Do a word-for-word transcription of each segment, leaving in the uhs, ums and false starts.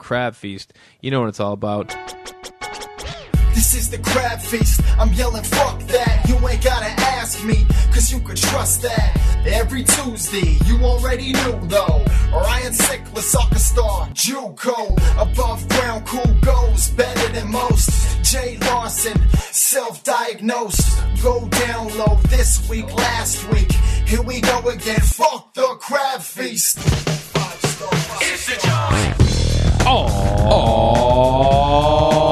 Crab Feast. You know what it's all about. This is the Crab Feast. I'm yelling, fuck that. You ain't gotta ask me, cause you could trust that. Every Tuesday, you already knew though. Ryan Sickler, soccer star, JUCO. Above ground, cool goes, better than most. Jay Larson, self-diagnosed. Go down low this week, last week. Here we go again, fuck the Crab Feast. It's the John. Oh. Oh.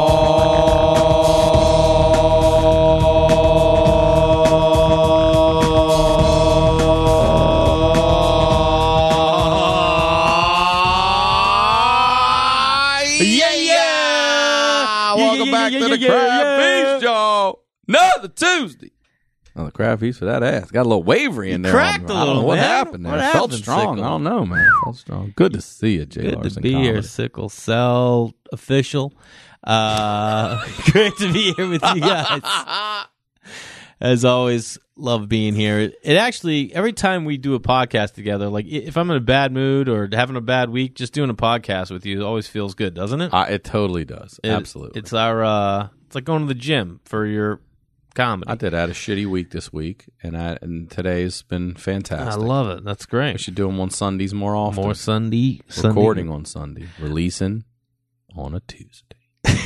The Crab Feast, y'all. Another Tuesday. Oh, the Crab Feast for that ass. Got a little wavery in there. Cracked a little, what man. happened there? What Felt happened, strong. Sickle? I don't know, man. Felt strong. Good to see you, Jay Good Larson to be Comedy. here, Sickle Cell official. Uh, great to be here with you guys. As always, love being here. It actually, every time we do a podcast together, like if I'm in a bad mood or having a bad week, just doing a podcast with you always feels good, doesn't it? Uh, it totally does. It, Absolutely. It's our, uh, it's like going to the gym for your comedy. I did. I had a shitty week this week, and I and today's been fantastic. I love it. That's great. We should do them on Sundays more often. More Sunday. Recording Sunday. on Sunday. Releasing on a Tuesday.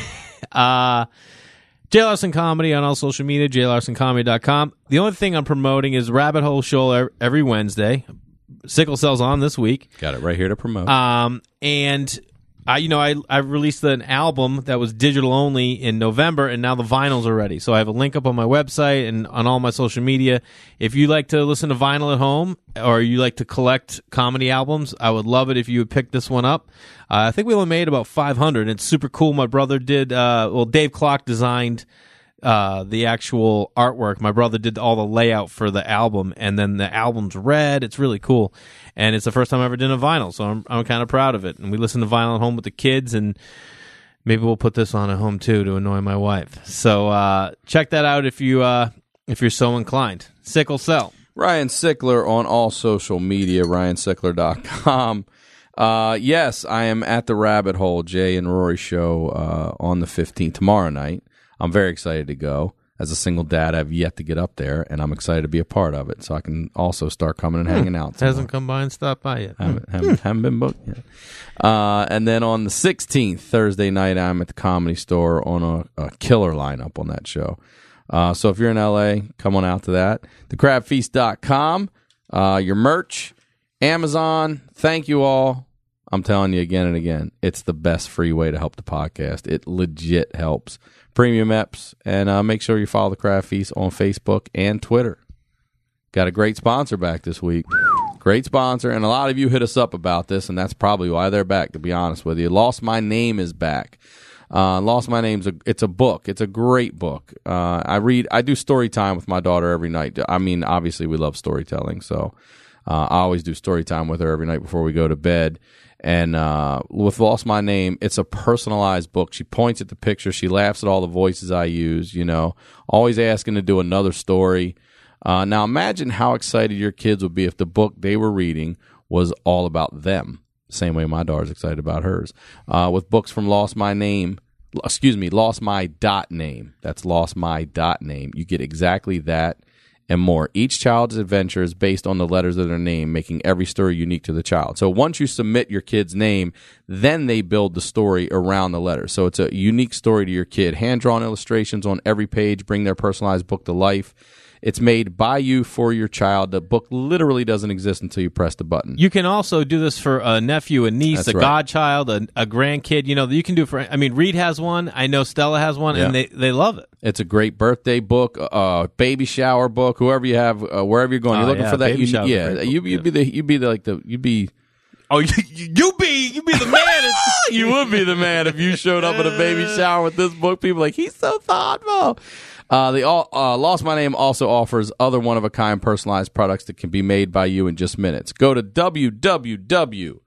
uh, Jay Larson Comedy on all social media, jay larson comedy dot com. The only thing I'm promoting is Rabbit Hole Show every Wednesday. Sickle Cell's on this week. Got it right here to promote. Um, and I, you know, I I released an album that was digital only in November, and now the vinyls are ready. So I have a link up on my website and on all my social media. If you like to listen to vinyl at home, or you like to collect comedy albums, I would love it if you would pick this one up. Uh, I think we only made about five hundred. It's super cool. My brother did, uh, well, Dave Klock designed uh, the actual artwork. My brother did all the layout for the album, and then the album's red. It's really cool. And it's the first time I ever did a vinyl, so I'm I'm kind of proud of it. And we listen to vinyl at home with the kids, and maybe we'll put this on at home too to annoy my wife. So uh, check that out if you uh, if you're so inclined. Sickle Cell. Ryan Sickler on all social media, ryan sickler dot com. Uh, yes, I am at the Rabbit Hole, Jay and Rory show uh, on the fifteenth, tomorrow night. I'm very excited to go. As a single dad, I've yet to get up there, and I'm excited to be a part of it, so I can also start coming and hanging out. Hasn't come by and stopped by yet. Haven't, haven't, haven't been booked yet. Uh, and then on the sixteenth, Thursday night, I'm at the Comedy Store on a, a killer lineup on that show. Uh, so if you're in L A, come on out to that. the crab feast dot com, uh, your merch, Amazon. Thank you all. I'm telling you again and again, it's the best free way to help the podcast. It legit helps. Premium Eps, and uh, make sure you follow the Crab Feast on Facebook and Twitter. Got a great sponsor back this week. Great sponsor, and a lot of you hit us up about this, and that's probably why they're back, to be honest with you. Lost My Name is back. Uh, Lost My Name's a, it's a book. It's a great book. Uh, I read, I do story time with my daughter every night. I mean, obviously we love storytelling, so uh, I always do story time with her every night before we go to bed. And uh, with Lost My Name, it's a personalized book. She points at the picture. She laughs at all the voices I use, you know, always asking to do another story. Uh, now, imagine how excited your kids would be if the book they were reading was all about them. Same way my daughter's excited about hers. Uh, with books from Lost My Name, excuse me, Lost My dot name. That's Lost My dot name. You get exactly that and more. Each child's adventure is based on the letters of their name, making every story unique to the child. So once you submit your kid's name, then they build the story around the letters. So it's a unique story to your kid. Hand-drawn illustrations on every page bring their personalized book to life. It's made by you for your child. The book literally doesn't exist until you press the button. You can also do this for a nephew, a niece, That's a right. godchild, a, a grandkid. You know, you can do it for, I mean, Reed has one. I know Stella has one, Yeah. and they, they love it. It's a great birthday book, uh, baby shower book, whoever you have, uh, wherever you're going. You're Oh, looking yeah, for that. baby You, shower's a yeah, great you, book, you'd be the, you'd be the, like the, you'd be. Oh, you, you be you be the man. You would be the man if you showed up at a baby shower with this book. People are like, he's so thoughtful. Uh, the uh, Lost My Name also offers other one-of-a-kind personalized products that can be made by you in just minutes. Go to w w w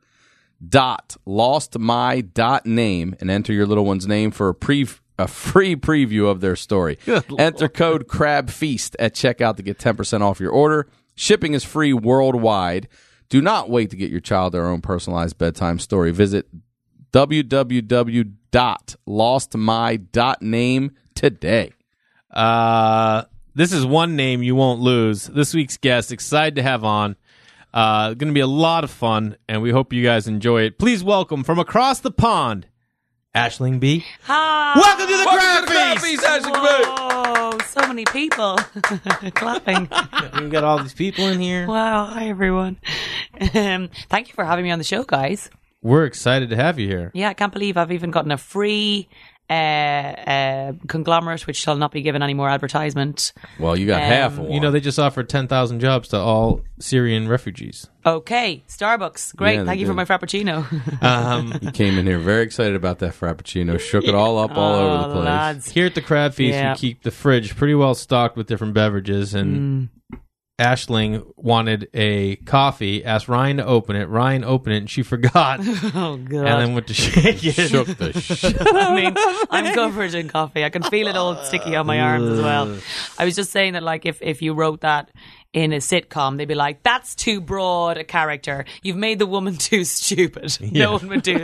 dot lost my dot name and enter your little one's name for a, pre- a free preview of their story. Good Enter Lord. code CRABFEAST at checkout to get ten percent off your order. Shipping is free worldwide. Do not wait to get your child their own personalized bedtime story. Visit w w w dot lost my dot name today. Uh, this is one name you won't lose. This week's guest, excited to have on. Uh, going to be a lot of fun, and we hope you guys enjoy it. Please welcome from across the pond, Aisling B. Hi. Welcome to the Welcome Crab to the Crab Feast. Feast, Aisling B. Whoa, so many people clapping. We got all these people in here. Wow, hi everyone. Um, thank you for having me on the show, guys. We're excited to have you here. Yeah, I can't believe I've even gotten a free uh, uh, conglomerate, which shall not be given any more advertisement. Well, you got Um, half of one. You know, they just offered ten thousand jobs to all Syrian refugees. Okay, Starbucks, great. Yeah, they thank you for did. my frappuccino. Um, You came in here very excited about that Frappuccino, shook it all up all over the Oh, place. lads. here at the Crab Feast, Yeah. we keep the fridge pretty well stocked with different beverages, and Aisling wanted a coffee, asked Ryan to open it. Ryan opened it, and she forgot, and Oh, God. then went to shake it. Shook the shit. I mean, I'm covered in coffee. I can feel it all sticky on my arms as well. I was just saying that, like, if, if you wrote that in a sitcom, they'd be like, that's too broad a character. You've made the woman too stupid. Yeah. No one would do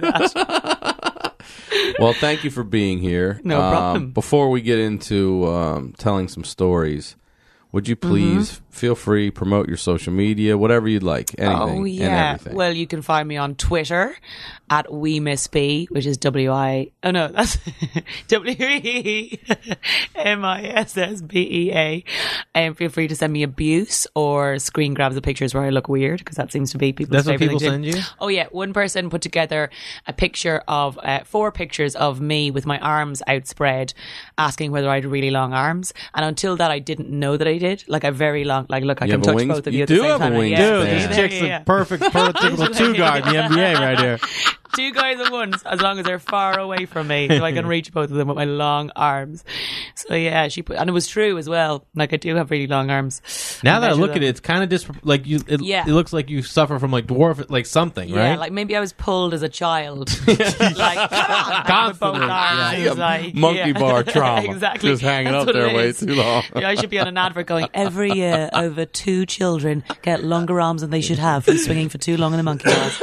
that. Well, thank you for being here. No Um, problem. Before we get into um, telling some stories, would you please Mm-hmm. feel free, promote your social media, whatever you'd like, anything Oh, and yeah. everything. Well, you can find me on Twitter at We Miss B, which is W I, oh no, that's W E M I S S B E A. And feel free to send me abuse or screen grabs of pictures where I look weird, because that seems to be people's That's what favorite people thing to send do. you? Oh yeah, one person put together a picture of uh, four pictures of me with my arms outspread, asking whether I had really long arms. And until that, I didn't know that I did. Like a very long, like look, I You can have a touch wings- both of you you at do the same have a time. wingspan. Yeah. Dude, Yeah. this chick's Yeah, the yeah. perfect prototypical two guard in the N B A right here. Two guys at once, as long as they're far away from me, so I can reach both of them with my long arms. So yeah, she put, and it was true as well. Like I do have really long arms. Now that I measure look them. at it, it's kind of dis- like you. It, Yeah. it looks like you suffer from like dwarf, like something, Yeah, right? like maybe I was pulled as a child, like with both Constantly. arms. You It was got like, monkey yeah. bar trauma. Exactly, Just hanging That's up what there it way is. too long. Yeah, I should be on an advert going, every year over two children get longer arms than they should have from swinging for too long in the monkey bars.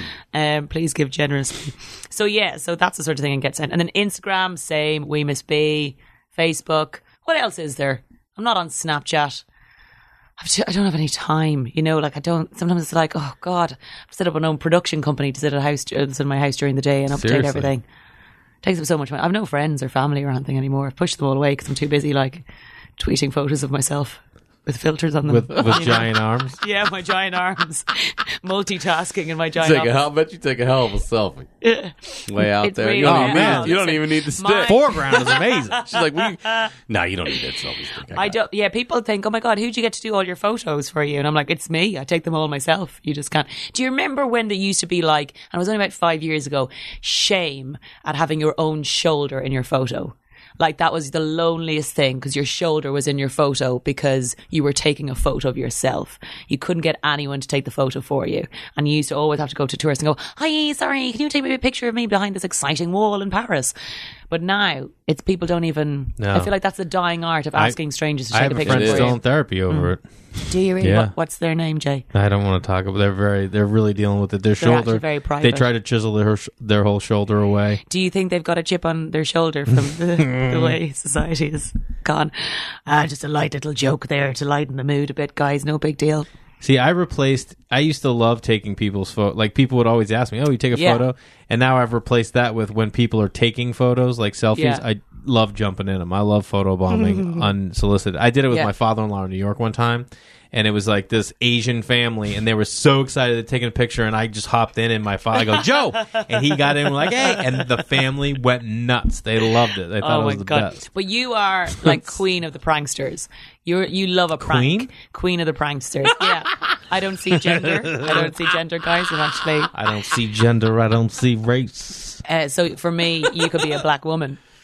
Um, please give generously. So yeah, so that's the sort of thing I get sent. And then Instagram, same, We Miss B. Facebook. What else is there? I'm not on Snapchat. I've ju- I don't have any time, you know, like I don't, sometimes it's like, oh God, I've set up an own production company to sit at a house, uh, sit in my house during the day and update Seriously? everything. It takes up so much time. I've no friends or family or anything anymore. I've pushed them all away because I'm too busy, like, tweeting photos of myself with filters on them. with with You know? giant arms. Yeah, my giant arms. Multitasking in my giant Take a, arms. I'll bet you take a hell of a selfie. Way out It's there. really- you don't, Oh, even, man. need, you don't Listen, even need the stick. my- Foreground is amazing. She's like, we, no, you don't need that selfie stick. I got don't, yeah, people think, oh my God, who'd you get to do all your photos for you? And I'm like, it's me. I take them all myself. You just can't. Do you remember when there used to be like, and it was only about five years ago, shame at having your own shoulder in your photo? Like that was the loneliest thing because your shoulder was in your photo because you were taking a photo of yourself. You couldn't get anyone to take the photo for you. And you used to always have to go to tourists and go, hi, sorry, can you take me a picture of me behind this exciting wall in Paris? But now it's people don't even, No. I feel like that's the dying art of I- asking strangers to I take have a a picture friend for still you. in therapy over it. Do you really? Yeah. What, what's their name, Jay? I don't want to talk about. They're very. They're really dealing with it. Their They're shoulder. actually very private. They try to chisel their sh- their whole shoulder away. Do you think they've got a chip on their shoulder from the, the way society has gone? Ah, just a light little joke there to lighten the mood a bit, guys. No big deal. See, I replaced. I used to love taking people's photo. Like people would always ask me, "Oh, you take a Yeah. photo?" And now I've replaced that with when people are taking photos, like selfies. Yeah. I love jumping in them. I love photobombing unsolicited. I did it with Yeah. my father-in-law in New York one time, and it was like this Asian family, and they were so excited at taking a picture, and I just hopped in, and my father, I go, Joe, and he got in, like, hey, and the family went nuts. They loved it. They thought Oh it was my the god! best. But you are like queen of the pranksters. You you love a prank. Queen? Queen of the pranksters. Yeah. I don't see gender. I don't see gender, guys. I'm actually. I don't see gender. I don't see race. Uh, so for me, you could be a black woman.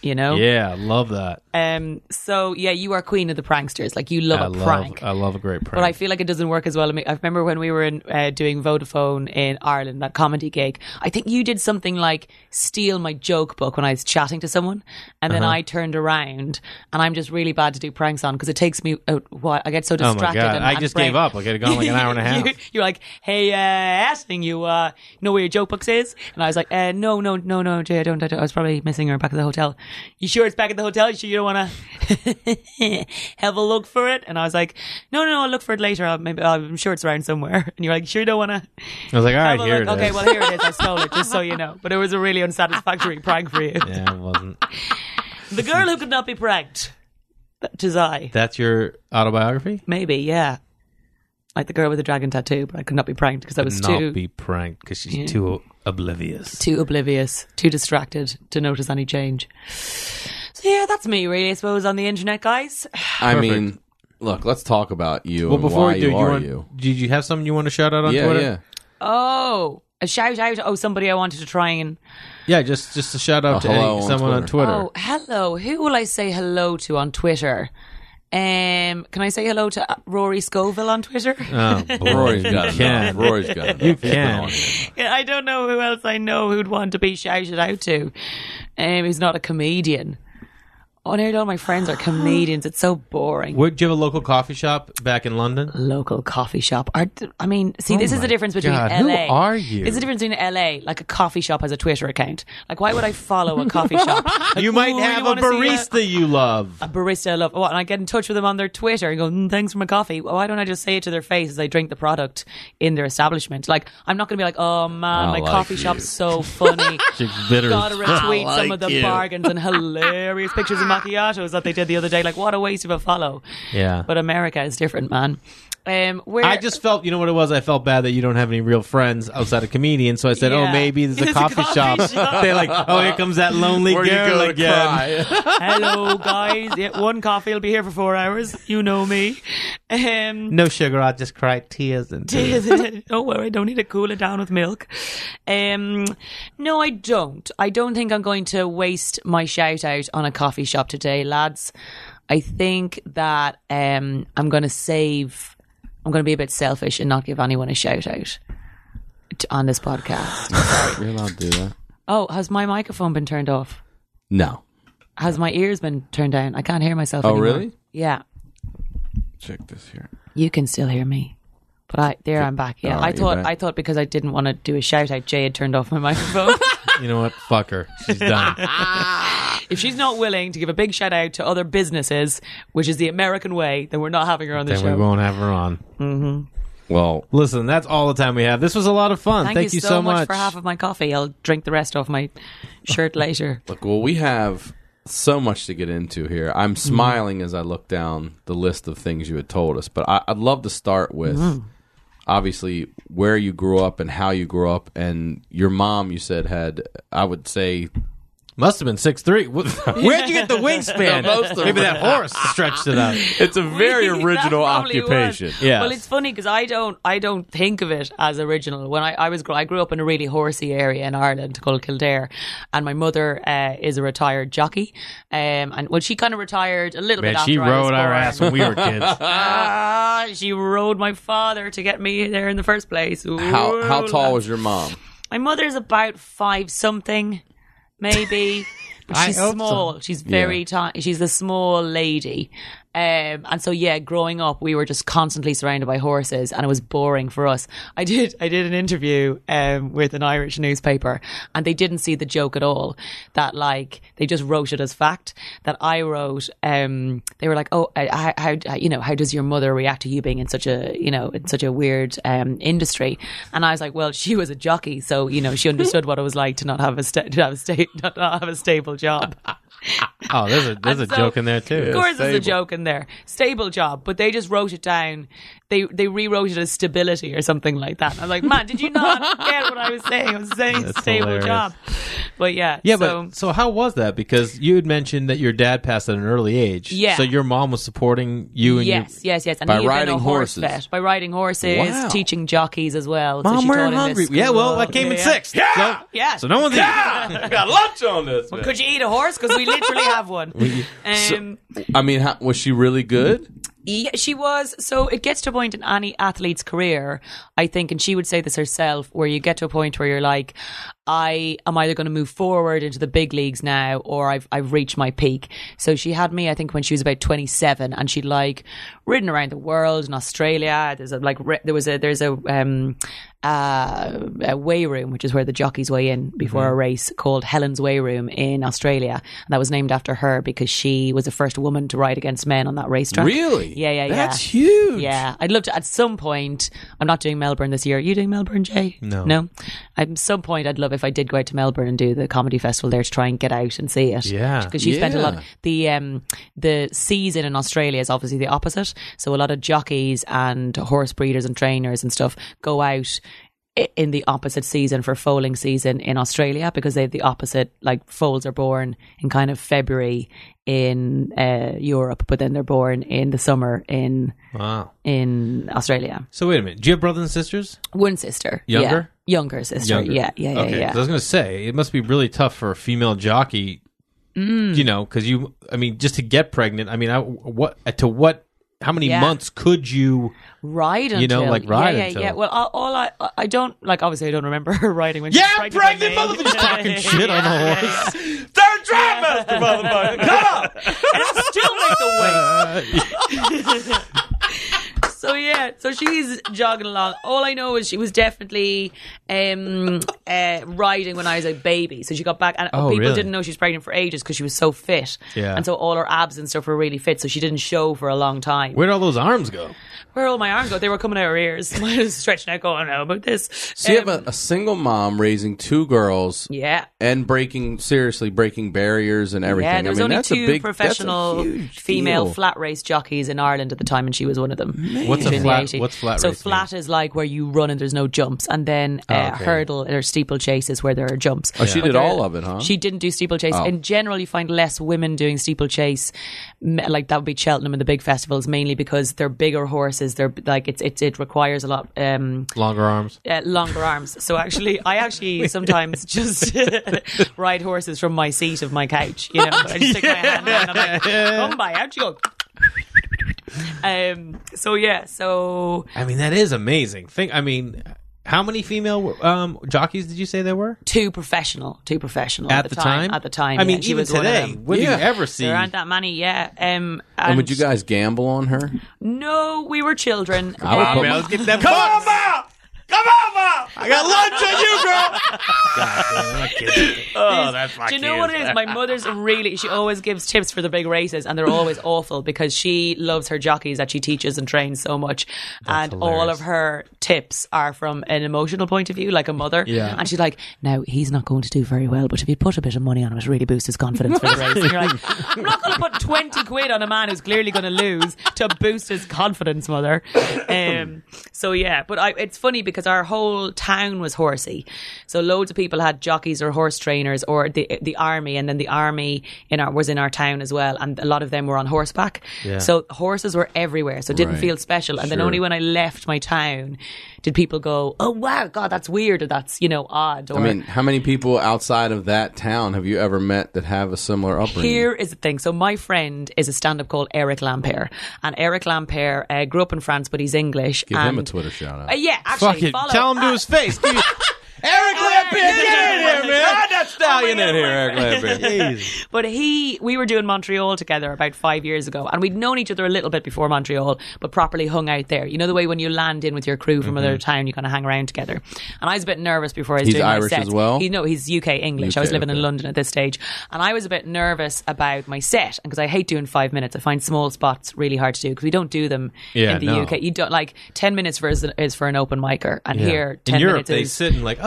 you know? Yeah, love that. Um. So yeah, you are queen of the pranksters. Like you love I a love, prank. I love a great prank. But I feel like it doesn't work as well. I, mean, I remember when we were in, uh, doing Vodafone in Ireland, that comedy gig. I think you did something like steal my joke book when I was chatting to someone, and then Uh-huh. I turned around, and I'm just really bad to do pranks on because it takes me. A while. I get so oh my distracted. god, and, I and just brain- gave up. Like it had gone like an hour and a half. you, you're like, hey, uh, asking you, uh, know where your joke books is? And I was like, uh, no, no, no, no, Jay, I don't, I don't. I was probably missing her back at the hotel. You sure it's back at the hotel? You sure you don't want to have a look for it? And I was like, no, no, no, I'll look for it later. I'll, maybe I'm sure it's around somewhere. And you're like, sure you don't want to? I was like, all right, have a here look? it Okay, is. well, here it is. I stole it, just so you know. But it was a really unsatisfactory prank for you. Yeah, it wasn't. The girl who could not be pranked. Tis I. That's your autobiography? Maybe, yeah. Like the girl with the dragon tattoo, but I could not be pranked because I was Not too be pranked because she's Yeah. too oblivious. too oblivious, too distracted to notice any change. So yeah, that's me really, I suppose, on the internet, guys. I Perfect. mean, look, let's talk about you Well, and before why we do, you you are want, you. did you have something you want to shout out on Yeah, Twitter? yeah. Oh, a shout out. Oh, somebody I wanted to try and... Yeah, just just a shout out A to hello any- on someone on Twitter. Twitter. Oh, hello. Who will I say hello to on Twitter? Um, can I say hello to uh, Rory Scoville on Twitter? Oh, boy. Rory's got you it. can. Rory's got it. You can. Yeah, I don't know who else I know who'd want to be shouted out to. Um, who's not a comedian. Oh, nearly all my friends are comedians. It's so boring. Would you have a local coffee shop back in London? Local coffee shop. Are, I mean, see, Oh this is my the difference between God, L who A. are you? This is the difference between L A. Like a coffee shop has a Twitter account. Like, why would I follow a coffee shop? Like, You might ooh, have a wanna see barista you love. A barista I love. What? And I get in touch with them on their Twitter and go, mm, thanks for my coffee. Well, why don't I just say it to their face as I drink the product in their establishment? Like, I'm not going to be like, oh man, I my like coffee you. shop's so funny. Chick's bitter. Gotta retweet I some like of the you. bargains and hilarious pictures of macchiatos that they did the other day. Like, what a waste of a follow. Yeah. But America is different, man. Um, where I just felt, you know what it was? I felt bad that you don't have any real friends outside of comedians. So I said, oh, Yeah. maybe there's a It's a coffee, coffee shop. shop. They're like, oh, here comes that lonely Where you girl go to again. cry. hello guys. Yeah, one coffee will be here for four hours. You know me. Um, No sugar, I just cry tears and don't worry, I don't need to cool it down with milk. Um, no, I don't. I don't think I'm going to waste my shout out on a coffee shop today, lads. I think that um, I'm going to save. I'm going to be a bit selfish and not give anyone a shout out to, on this podcast. You're allowed to do that. Oh, has my microphone been turned off? No. Has my ears been turned down? I can't hear myself Oh, anymore. really? Yeah. Check this here. You can still hear me. But I there I'm back. Yeah. All right, I you're thought back. I thought because I didn't want to do a shout out, Jay had turned off my microphone. You know what? Fuck her. She's done. If she's not willing to give a big shout out to other businesses, which is the American way, then we're not having her on the then show. we won't have her on. Well, Listen, that's all the time we have. This was a lot of fun. Thank, Thank, you, you so much much. for half of my coffee. I'll drink the rest off my shirt later. look, well, we have so much to get into here. I'm smiling as I look down the list of things you had told us, but I, I'd love to start with obviously where you grew up and how you grew up, and your mom. You said had, I would say, Must have been six three. Where'd you get the wingspan? Most of Maybe them. that horse stretched it out. it's a very That original probably occupation. was. Yes. Well, it's funny because I don't, I don't think of it as original. When I, I was, gr- I grew up in a really horsey area in Ireland called Kildare, and my mother uh, is a retired jockey. Um, and well, she kind of retired a little Man, bit after she I was rode our born. ass when we were kids. Ah, she rode my father to get me there in the first place. Ooh, How how tall lads. was your mom? My mother's about five something, maybe. But I she's hope small. so. She's very Yeah. tiny. She's a small lady. Um, and so yeah, growing up, we were just constantly surrounded by horses, and it was boring for us. I did, I did an interview um, with an Irish newspaper, and they didn't see the joke at all. That like they just wrote it as fact. That I wrote. Um, they were like, "Oh, uh, how, how you know how does your mother react to you being in such a you know in such a weird um, industry?" And I was like, "Well, she was a jockey, so you know she understood what it was like to not have a sta- to have a sta- not have a stable job." Oh, there's a there's a And so- joke in there too. Of course, there's a stable. joke in there. Stable job, but they just wrote it down. They they rewrote it as stability or something like that. I'm like, man, did you not get what I was saying? I was saying That's stable hilarious. job. But yeah, Yeah, so, but so how was that? Because you had mentioned that your dad passed at an early age. Yeah. So your mom was supporting you and yes, yes, yes. And By he had been riding a horse horses. vet. By riding horses, Wow. teaching jockeys as well. your so she mom. taught We're him hungry. this Yeah, well, school. I came in Yeah. sixth. Yeah. So, Yeah. So no one's eating. I got lunch on this. Well, could you eat a horse? Because we literally have one. Um, I mean, how, was she really good? Yeah, she was. So it gets to a point in any athlete's career, I think, and she would say this herself, where you get to a point where you're like, I am either going to move forward into the big leagues now, or I've I've reached my peak. So she had me, I think, when she was about twenty-seven, and she'd like ridden around the world in Australia. There's a like re- there was a there's a um uh, a weigh room, which is where the jockeys weigh in before a race, called Helen's Weigh Room in Australia, and that was named after her because she was the first woman to ride against men on that racetrack. Really? Yeah, yeah, yeah. That's huge. Yeah, I'd love to. At some point, I'm not doing Melbourne this year. Are you doing Melbourne, Jay? No. no. At some point, I'd love if I did go out to Melbourne and do the comedy festival there to try and get out and see it. Yeah. because she spent a lot. Yeah. The um the season in Australia is obviously the opposite. So a lot of jockeys and horse breeders and trainers and stuff go out i- in the opposite season for foaling season in Australia, because they have the opposite, like foals are born in kind of February in uh, Europe, but then they're born in the summer in Wow. in Australia. So wait a minute. Do you have brothers and sisters? One sister. Younger? Yeah. Younger sister. Younger. Yeah, yeah, yeah, Okay. yeah. 'Cause I was going to say it must be really tough for a female jockey. Mm. You know, because you. I mean, just to get pregnant. I mean, I, what to what? How many Yeah. months could you? Ride until You know, like, ride yeah, yeah, until. yeah. Well, all, all I I don't like. Obviously, I don't remember her riding when she Yeah, was I'm pregnant. pregnant, with me. motherfucker. Talking shit on the horse. Third trimester, motherfucker. Come on. And still make the weight. So yeah, so she's jogging along. All I know is she was definitely um, uh, riding when I was a baby. So she got back, and Oh, people really? didn't know she was pregnant for ages because she was so fit. Yeah. And so all her abs and stuff were really fit. So she didn't show for a long time. Where'd all those arms go? Where all my arms go? They were coming out her ears. Mine was stretching out, going, "How about this?" So you Um, have a, a single mom raising two girls yeah. and breaking, seriously, breaking barriers and everything. Yeah, there was I mean, only that's a two big, professional that's a huge female deal. flat race jockeys in Ireland at the time, and she was one of them. What's a During the flat- eighties. what's flat So race flat is like where you run and there's no jumps, and then uh, okay. hurdle or steeplechase is where there are jumps. Oh, she But did there- all of it, huh? She didn't do steeplechase. Oh. In general, you find less women doing steeplechase, m- like that would be Cheltenham and the big festivals, mainly because they're bigger horses. They're like it's it, it requires a lot. Um, Longer arms. uh, longer arms. So actually, I actually sometimes just ride horses from my seat of my couch. You know, I just stick my hand out and I'm like, "Come by, out you go." Um. So yeah. So I mean, that is amazing. Think. I mean, how many female um, jockeys did you say there were two professional, two professional at, the time? At the time, I yeah, mean, she even was one of today, them. when do Yeah. you ever see? There aren't that many. Yeah. Um. And, And would you guys gamble on her? No, we were children. I would Um, put man, my- let's get that Come box. on, Mom! Come on, Mom! I got lunch on you, girl! God damn, my kids. Oh, that's my Do you know kids. what it is? My mother's really, she always gives tips for the big races, and they're always awful because she loves her jockeys that she teaches and trains so much. and all hilarious. of her tips are from an emotional point of view, like a mother. Yeah. And she's like, now, he's not going to do very well, but if you put a bit of money on him, it really boosts his confidence for the race. And you're like, I'm not going to put twenty quid on a man who's clearly going to lose to boost his confidence, mother. Um, so yeah, but I, it's funny because our whole town was horsey. So loads of people had jockeys or horse trainers or the the army, and then the army in our was in our town as well, and a lot of them were on horseback. Yeah. So horses were everywhere, so it didn't Right. feel special. And then Sure. only when I left my town did people go, "Oh wow, God, that's weird," or "That's, you know, odd." Or I mean, how many people outside of that town have you ever met that have a similar upbringing? here is the thing. So my friend is a stand-up called Eric Lampere, and Eric Lampere uh, grew up in France, but he's English. Give and, him a Twitter shout out. Uh, yeah, actually, Fuck it. follow. Tell him to uh, his face. Give you- Eric Lampere, get in here, man. Ride that stallion Oh my in here, God. Eric Lampere. Jeez. But he, we were doing Montreal together about five years ago, and we'd known each other a little bit before Montreal, but properly hung out there. You know the way when you land in with your crew from another town, you kind of hang around together. And I was a bit nervous before I was He's doing my Irish set. as well? He, no, he's U K English. U K, I was living in okay. London at this stage, and I was a bit nervous about my set because I hate doing five minutes. I find small spots really hard to do because we don't do them Yeah, in the no. U K. You don't like ten minutes for is, is for an open micer, and Yeah. here in ten Europe, minutes they is sit and like, oh,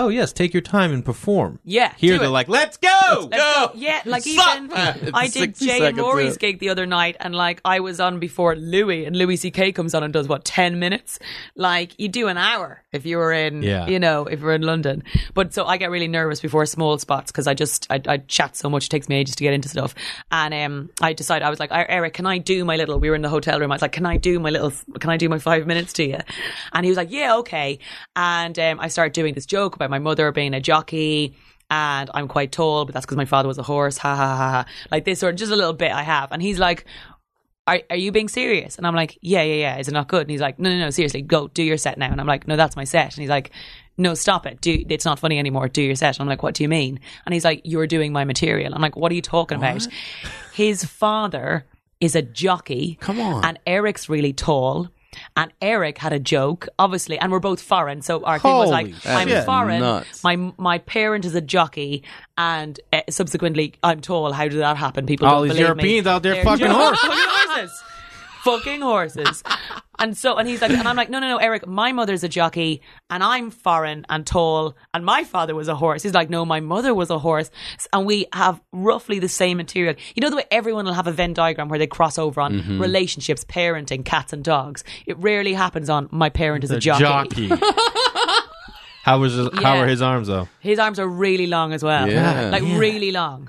oh yes, take your time and perform. Yeah, Here do they're it. like, let's go. Let's go. Yeah, like Suck, even man. I It's did sixty Jay and seconds Maury's in. gig the other night, and like I was on before Louis, and Louis C K comes on and does what ten minutes. Like you do an hour if you were in, Yeah. you know, if you're in London. But so I get really nervous before small spots because I just I, I chat so much, it takes me ages to get into stuff. And um, I decided I was like, Eric, can I do my little? We were in the hotel room. I was like, can I do my little? Can I do my five minutes to you? And he was like, yeah, okay. And um, I started doing this joke about my mother being a jockey. And I'm quite tall, but that's because my father was a horse. Ha ha ha ha. Like this sort of just a little bit I have. And he's like, are, are you being serious? And I'm like, yeah, yeah, yeah. Is it not good? And he's like, no, no, no, seriously, go do your set now. And I'm like, no, that's my set. And he's like, no, stop it. Do it's not funny anymore. Do your set. And I'm like, what do you mean? And he's like, you're doing my material. I'm like, what are you talking about? His father is a jockey. Come on. And Eric's really tall. And Eric had a joke, obviously, and we're both foreign. So our thing was like, Holy I'm shit. foreign. Nuts. My my parent is a jockey, and uh, subsequently, I'm tall. How did that happen? People All don't these believe Europeans me. out there They're fucking just- horses. fucking horses, fucking horses. And so, and he's like, and I'm like, no, no, no, Eric, my mother's a jockey, and I'm foreign and tall, and my father was a horse. He's like, no, my mother was a horse, and we have roughly the same material. You know the way everyone will have a Venn diagram where they cross over on Mm-hmm. relationships, parenting, cats and dogs. It rarely happens on my parent is a The jockey. jockey. How was his, how Yeah. were his arms though? His arms are really long as well. Yeah. Like Yeah. really long.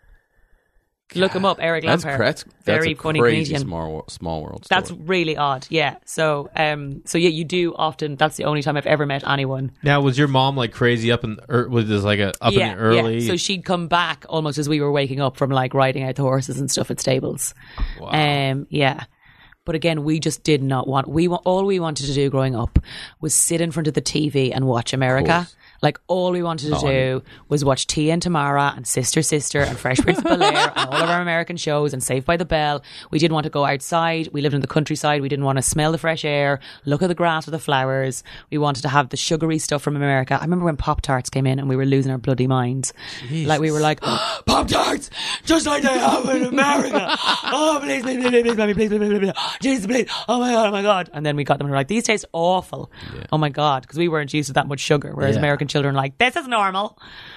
Look him up, Eric That's, Lampert. that's, that's Very a funny crazy comedian. small, wor- small world story. That's really odd. Yeah. So, um, so yeah, you do often. That's the only time I've ever met anyone. Now, was your mom like crazy up in er, was this like a up yeah, in the early? yeah. So she'd come back almost as we were waking up from like riding out the horses and stuff at stables. Wow. Um, yeah. But again, we just did not want. We wa- all we wanted to do growing up was sit in front of the T V and watch America. Like all we wanted to Oh, do was watch Tia and Tamara and Sister Sister and Fresh Prince of Bel-Air and all of our American shows and Saved by the Bell. We didn't want to go outside. We lived in the countryside. We didn't want to smell the fresh air, look at the grass or the flowers. We wanted to have the sugary stuff from America. I remember when Pop-Tarts came in and we were losing our bloody minds. Like we were like, oh, Pop-Tarts, just like they have in America. Oh, please, please, please, please, please, please, please, please, please. Jesus, please. Oh my God, oh my God. And then we got them and we were like, these taste awful. Oh my God. Because we weren't used to that much sugar, whereas Yeah. American children are like, this is normal.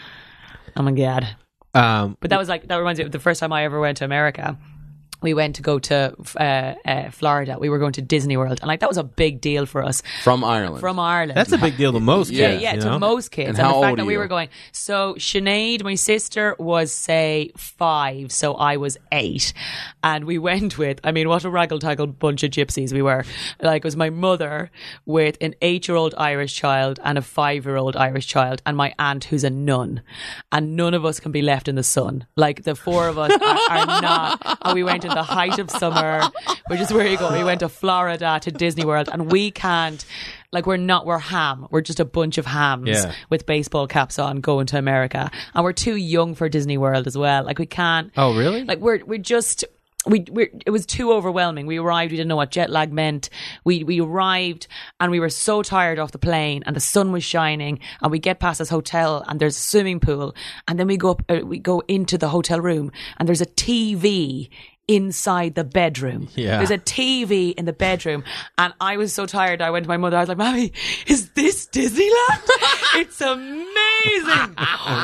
Oh my God. um, But that was like, that reminds me of the first time I ever went to America. We went to go to uh, uh, Florida. We were going to Disney World. And like, that was a big deal for us from Ireland. from Ireland. that's a big deal to most Yeah, kids. yeah, you to know? most kids. And And, how the old fact that are we you? were going. So Sinead, my sister, was say five, so I was eight. And we went with, I mean, what a raggle-taggle bunch of gypsies we were. Like, it was my mother with an eight-year-old Irish child and a five-year-old Irish child and my aunt who's a nun. And none of us can be left in the sun. Like, the four of us are, are not. And we went in the height of summer, which is where you go. We went to Florida, to Disney World, and we can't, like, we're not, we're ham. We're just a bunch of hams Yeah. with baseball caps on going to America. And we're too young for Disney World as well. Like, we can't. Oh, really? Like, we're, we're just, we, we it was too overwhelming. We arrived, we didn't know what jet lag meant. We, we arrived and we were so tired off the plane and the sun was shining and we get past this hotel and there's a swimming pool and then we go up, uh, we go into the hotel room and there's a T V inside the bedroom. Yeah. There's a T V in the bedroom. And I was so tired. I went to my mother. I was like, Mommy, is this Disneyland? It's amazing.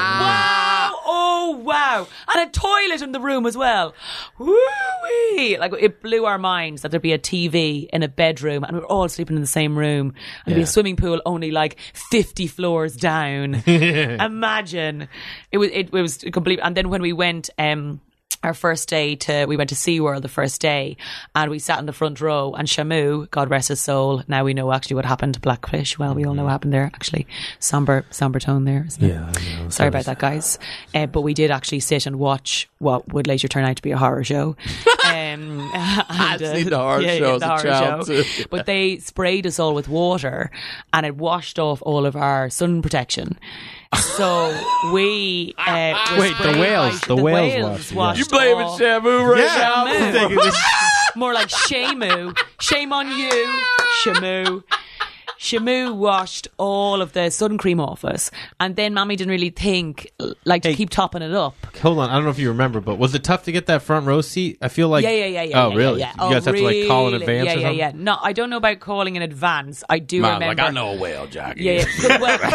Wow. Oh, wow. And a toilet in the room as well. Woo-wee. Like, it blew our minds that there'd be a T V in a bedroom and we were all sleeping in the same room. And there'd be Yeah. a swimming pool only like fifty floors down. Imagine. It was, it, it was complete. And then when we went, um, our first day to, we went to SeaWorld the first day and we sat in the front row and Shamu, God rest his soul, now we know actually what happened to Blackfish. Well, we all know what happened there, actually. Somber, somber tone there, isn't it? Yeah, I know. Sorry about that, guys. Uh, but we did actually sit and watch what would later turn out to be a horror show. um, and, I've seen the horror yeah, show yeah, as the a horror child, show. too. But they sprayed us all with water and it washed off all of our sun protection. So we uh, were Wait, the sprayed wheels- by- the whales washed, washed You blaming off. Shamu right Yeah, now? I'm thinking this- More like Shamu. Shame on you, Shamu. Shamu washed all of the sun cream off us, and then Mammy didn't really think like to Hey. keep topping it up. Hold on, I don't know if you remember, but was it tough to get that front row seat? I feel like Yeah, yeah, yeah, yeah. Oh, yeah, really? Yeah, yeah. You guys oh, have to like call in really? advance Yeah, or yeah, something? yeah. No, I don't know about calling in advance. I do Man, remember. like I know a whale jockey. Yeah, yeah.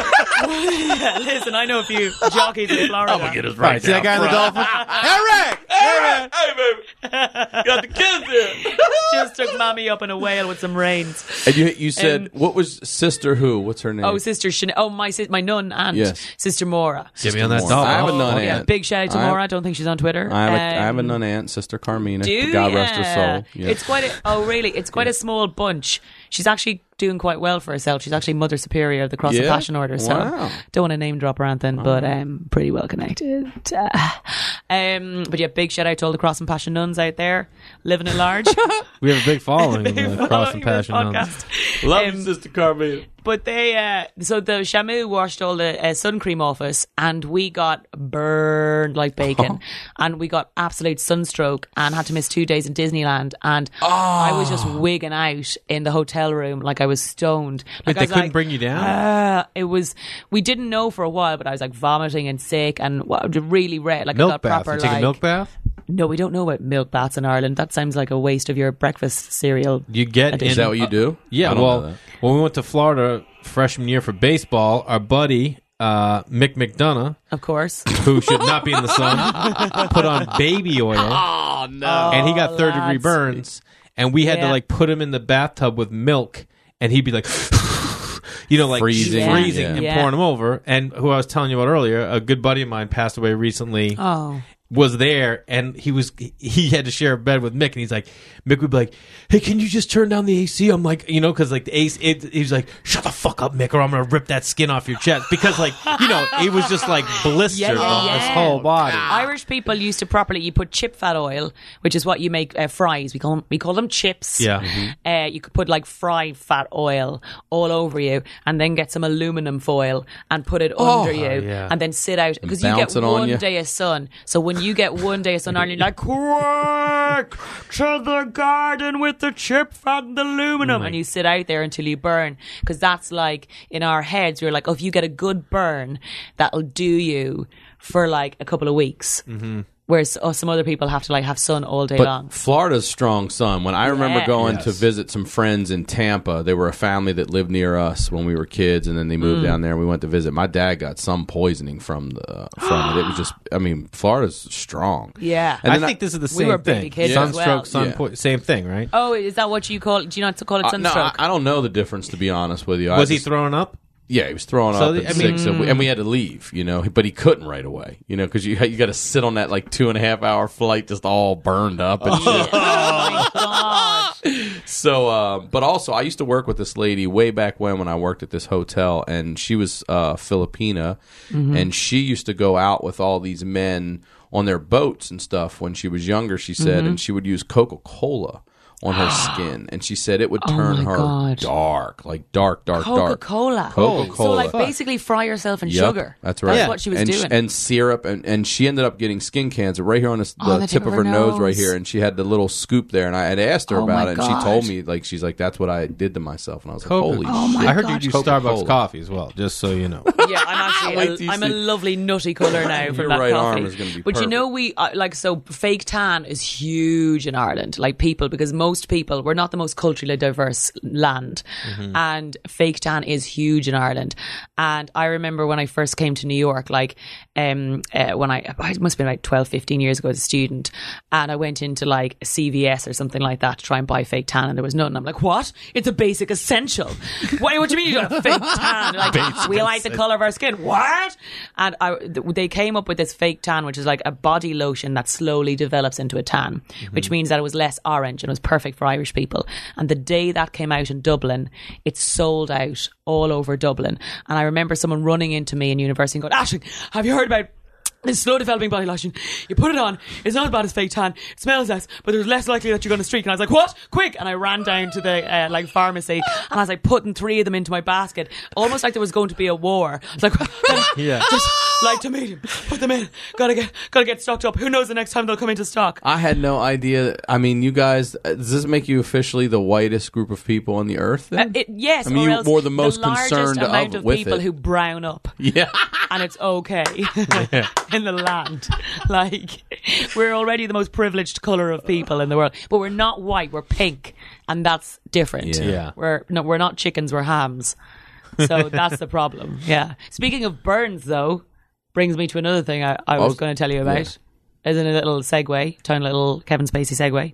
Well, listen, I know a few jockeys in Florida. I'm gonna get us Right, right see that guy in the Dolphin? Eric! Hey, man. Hey, baby. Got the kids here. Just took Mammy up in a whale with some reins. And you you said Um, what was Sister Who? What's her name? Oh, Sister Sinead. Oh, my sis- my nun aunt, Yes. Sister Mora. Get me on that Maura. Dolphin. I have a nun Oh, yeah. aunt. Big shout out to I have- Mora. I don't think she's on Twitter. I have, a, I have a Um, nun aunt, Sister Carmina. Do God rest her ya? soul. Yeah. It's quite a, oh really? It's quite a small bunch. She's actually doing quite well for herself. She's actually Mother Superior of the Cross of Yeah? Passion Order. So Wow. don't want to name drop or anything, but um, pretty well connected. Uh, um, but yeah, big shout out to all the Cross and Passion nuns out there living at large. We have a big following of Big the Cross following and of Passion this nuns. podcast. Love Um, you, Sister Carmina. But they, uh, so the Shamu washed all the uh, sun cream off us, and we got burned like bacon, and we got absolute sunstroke, and had to miss two days in Disneyland. And I was just wigging out in the hotel room, like I was stoned. Like Wait, I they was couldn't like, bring you down? Uh, it was. We didn't know for a while, but I was like vomiting and sick, and wa- really red. Like I Milk got bath. proper You take like. a milk bath? No, we don't know about milk baths in Ireland. That sounds like a waste of your breakfast cereal. You get in, Is that what you do? Yeah, I don't know well, that. when we went to Florida freshman year for baseball, our buddy uh, Mick McDonough, Of course. who should not be in the sun, put on baby oil, Oh no! and he got third degree lads. burns, and we had to Yeah. like put him in the bathtub with milk, and he'd be like, you know, like Freezing. freezing Yeah. and Yeah. pouring him over. And who I was telling you about earlier, a good buddy of mine passed away recently. Oh. Was there, and he was he had to share a bed with Mick, and he's like, Mick would be like, "Hey, can you just turn down the A C?" I'm like, you know, because like the A C, it, he was like, "Shut the fuck up, Mick, or I'm gonna rip that skin off your chest," because like you know, it was just like blistered Yeah, yeah, on yeah. his whole body. Irish people used to properly. You put chip fat oil, which is what you make uh, fries. We call them, we call them chips. Yeah. Mhm. Uh, you could put like fried fat oil all over you, and then get some aluminum foil and put it under you, yeah. and then sit out because you bounce get it on one you. day of sun. So when you get one day of sun, you're like, quick to the garden with the chip fat and the aluminum, and you sit out there until you burn. Because that's like in our heads, we're like, oh, if you get a good burn, that'll do you for like a couple of weeks. Mm-hmm. Whereas oh, some other people have to like have sun all day But long. Florida's strong sun. When I remember Yeah. going Yes. to visit some friends in Tampa, they were a family that lived near us when we were kids, and then they Mm. moved down there. and We went to visit. My dad got some poisoning from the from it. It was just, I mean, Florida's strong. Yeah. And I then think this is the We same were baby thing. kids as Sunstroke, well. sun, Yeah. po- same thing, right? Oh, is that what you call it? Do you not call it Uh, sunstroke? no, I, I don't know the difference, to be honest with you. I Was he just- throwing up? Yeah, he was throwing So up the- at I mean- six, and we, and we had to leave, you know, but he couldn't right away, you know, because you you got to sit on that like two and a half hour flight, just all burned up and shit. Oh my god! So, uh, but also, I used to work with this lady way back when when I worked at this hotel, and she was uh, Filipina, and she used to go out with all these men on their boats and stuff when she was younger. She said, and she would use Coca Cola on her skin, and she said it would turn Oh my her God. dark, like dark, dark, Coca dark. Cola. Coca-Cola. So like basically fry yourself in Yep, sugar. That's right. That's what she was and, doing. and syrup, and, and she ended up getting skin cancer right here on this, the, Oh, the tip, of her, nose. right nose. here, and she had the little scoop there, and I had asked her Oh, about my it, and she God. told me, like, she's like, that's what I did to myself, and I was like, Coca. holy Oh, my shit. I heard God. you do Coca-Cola. Starbucks coffee as well, just so you know. Yeah, I'm actually Wait a, till you I'm a see- lovely nutty colour now from Your that right coffee. arm is gonna be but you perfect. know, we uh, like so fake tan is huge in Ireland. Like people, because most people we're not the most culturally diverse land, Mm-hmm. and fake tan is huge in Ireland. And I remember when I first came to New York, like um, uh, when I it must have been like twelve, fifteen years ago as a student, and I went into like C V S or something like that to try and buy fake tan, and there was none. I'm like, what? It's a basic essential. what, what do you mean you got a fake tan? Like, we like the colour of our skin. What? And I, th- they came up with this fake tan, which is like a body lotion that slowly develops into a tan, which means that it was less orange and it was perfect for Irish people. And the day that came out in Dublin, it sold out all over Dublin. And I remember someone running into me in university and going, Ashling, have you heard about This slow developing body lotion. You put it on. It's not as bad as fake tan. It smells less, but there's less likely that you're going to streak. And I was like, what? Quick! And I ran down to the uh, like pharmacy, and I was like putting three of them into my basket, almost like there was going to be a war. I was like, Yeah. just like to meet him. Put them in. Gotta get, gotta get stocked up. Who knows the next time they'll come into stock? I had no idea. I mean, you guys, uh, does this make you officially the whitest group of people on the earth then? Uh, it, yes, I mean, or you else were the most largest concerned amount of, of with people it. who brown up. Yeah. And it's okay in the land. Like, we're already the most privileged colour of people in the world, but we're not white, we're pink, and that's different. Yeah. Yeah. We're no, we're not chickens, we're hams. So that's the problem. Yeah. Speaking of burns, though, brings me to another thing I, I was Oh, going to tell you about. yeah. Isn't a little segue, tiny little Kevin Spacey segue.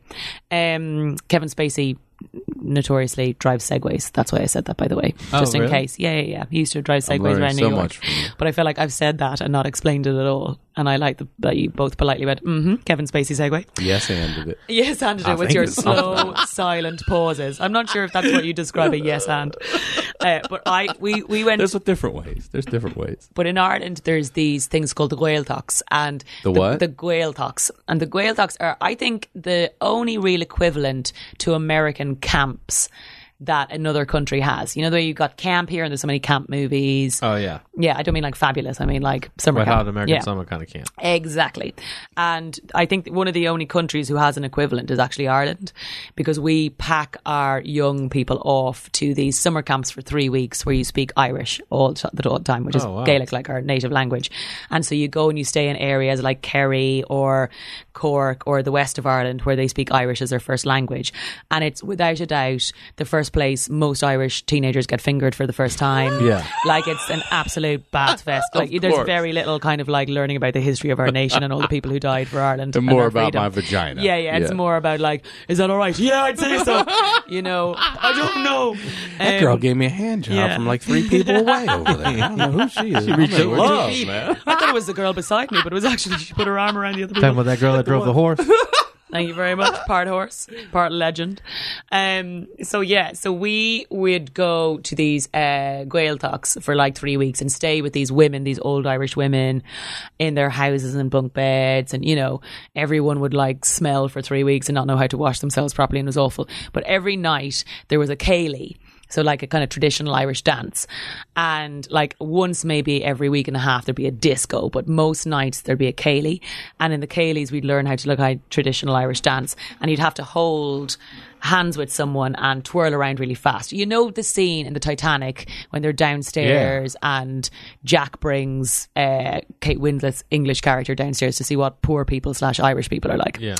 Um, Kevin Spacey notoriously drives Segways. That's why I said that, by the way, Oh, just in really? case. Yeah, yeah, yeah. He used to drive I'm Segways learning around so New York. much from you. But I feel like I've said that and not explained it at all. And I like the, that you both politely went, mm-hmm, Kevin Spacey segue. Yes, and it. Yes, and I it with think your it's slow, silent pauses. I'm not sure if that's what you describe a yes and. Uh, but I, we, we went. There's different ways. There's different ways. But in Ireland, there's these things called the Gaeltachts, and The what? The Gaeltachts, and the Gaeltachts are, I think, the only real equivalent to American camps that another country has. You know, the way you got camp here, and there's so many camp movies. Oh, yeah. Yeah, I don't mean like fabulous. I mean like summer Wet camp. Hot American yeah. Summer kind of camp. Exactly. And I think one of the only countries who has an equivalent is actually Ireland, because we pack our young people off to these summer camps for three weeks where you speak Irish all t- the time, which is Oh, wow. Gaelic, like our native language. And so you go and you stay in areas like Kerry or Cork or the west of Ireland where they speak Irish as their first language. And it's without a doubt the first place most Irish teenagers get fingered for the first time. Yeah. Like it's an absolute bath fest. Like Of there's course. very little kind of like learning about the history of our nation and all the people who died for Ireland. And and more our about freedom. my vagina. Yeah, yeah. It's Yeah. more about like, is that all right? Yeah, I'd say so. You know, I don't know. That Um, girl gave me a hand job yeah. from like three people away over there. I don't know who she is. She reached out love, man. I thought it was the girl beside me, but it was actually she put her arm around the other Talking people. about that girl that drove the horse. Thank you very much. Part horse, part legend. Um, so yeah, so we would go to these uh, Gaeltachts for like three weeks and stay with these women, these old Irish women, in their houses and bunk beds, and you know, everyone would like smell for three weeks and not know how to wash themselves properly, and it was awful. But every night there was a Cayley. So like a kind of traditional Irish dance. And like once maybe every week and a half there'd be a disco, but most nights there'd be a Cayley. And in the Cayleys we'd learn how to look like traditional Irish dance, and you'd have to hold hands with someone and twirl around really fast. You know the scene in the Titanic when they're downstairs and Jack brings uh, Kate Winslet's English character downstairs to see what poor people slash Irish people are like. Yeah.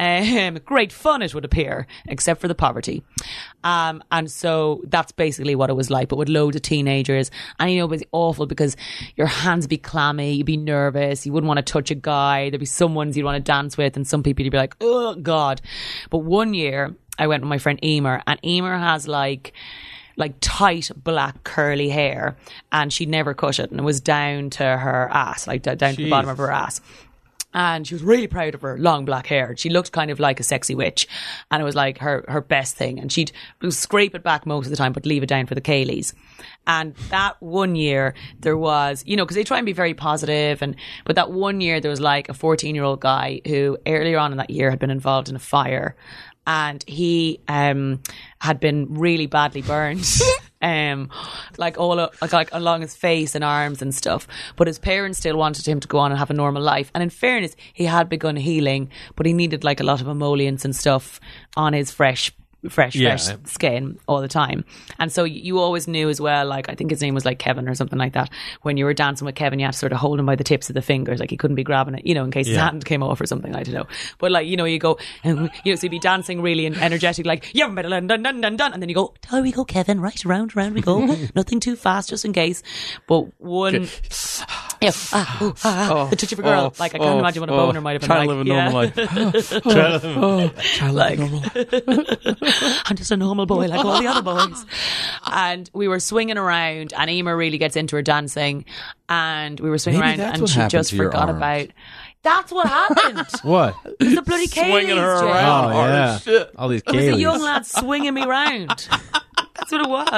Um, great fun it would appear, except for the poverty. Um, and so that's basically what it was like, but with loads of teenagers. And you know, it was awful because your hands would be clammy, you'd be nervous, you wouldn't want to touch a guy, there'd be some ones you'd want to dance with, and some people you'd be like, oh God. But one year I went with my friend Emer, and Emer has like like tight black curly hair, and she'd never cut it, and it was down to her ass, like d- down to the bottom of her ass. And she was really proud of her long black hair. She looked kind of like a sexy witch, and it was like her, her best thing. And she'd scrape it back most of the time, but leave it down for the Cayleys. And that one year there was, you know, because they try and be very positive, and but that one year there was like a fourteen year old guy who earlier on in that year had been involved in a fire, and he um, had been really badly burned. Um, like all o- like, like along his face and arms and stuff, but his parents still wanted him to go on and have a normal life. And in fairness, he had begun healing, but he needed like a lot of emollients and stuff on his fresh fresh Yeah. fresh skin all the time. And so you always knew as well, like I think his name was like Kevin or something like that, when you were dancing with Kevin you had to sort of hold him by the tips of the fingers, like he couldn't be grabbing it, you know, in case his Yeah. hand came off or something, I don't know. But like, you know, you go and you know, so you'd be dancing really energetic, like yeah, dun, dun, dun, dun, dun, and then you go, there we go Kevin, right around around we go. Nothing too fast, just in case. But one yeah, ah, ooh, ah, Oh, the touch of a girl, oh, like I can't oh, imagine what a oh, boner might have been trying like. to live a normal life. Try to- Try to Like- live a normal life. I'm just a normal boy like all the other boys. And we were swinging around, and Emer really gets into her dancing, and we were swinging Maybe around, that's and what she happened just to your forgot arms. about. That's what happened. What? It was the bloody Cayleys, Swinging her Jay. around. Oh, hard yeah. as shit. All these It was a young Cayleys. lad swinging me round. That's what it was.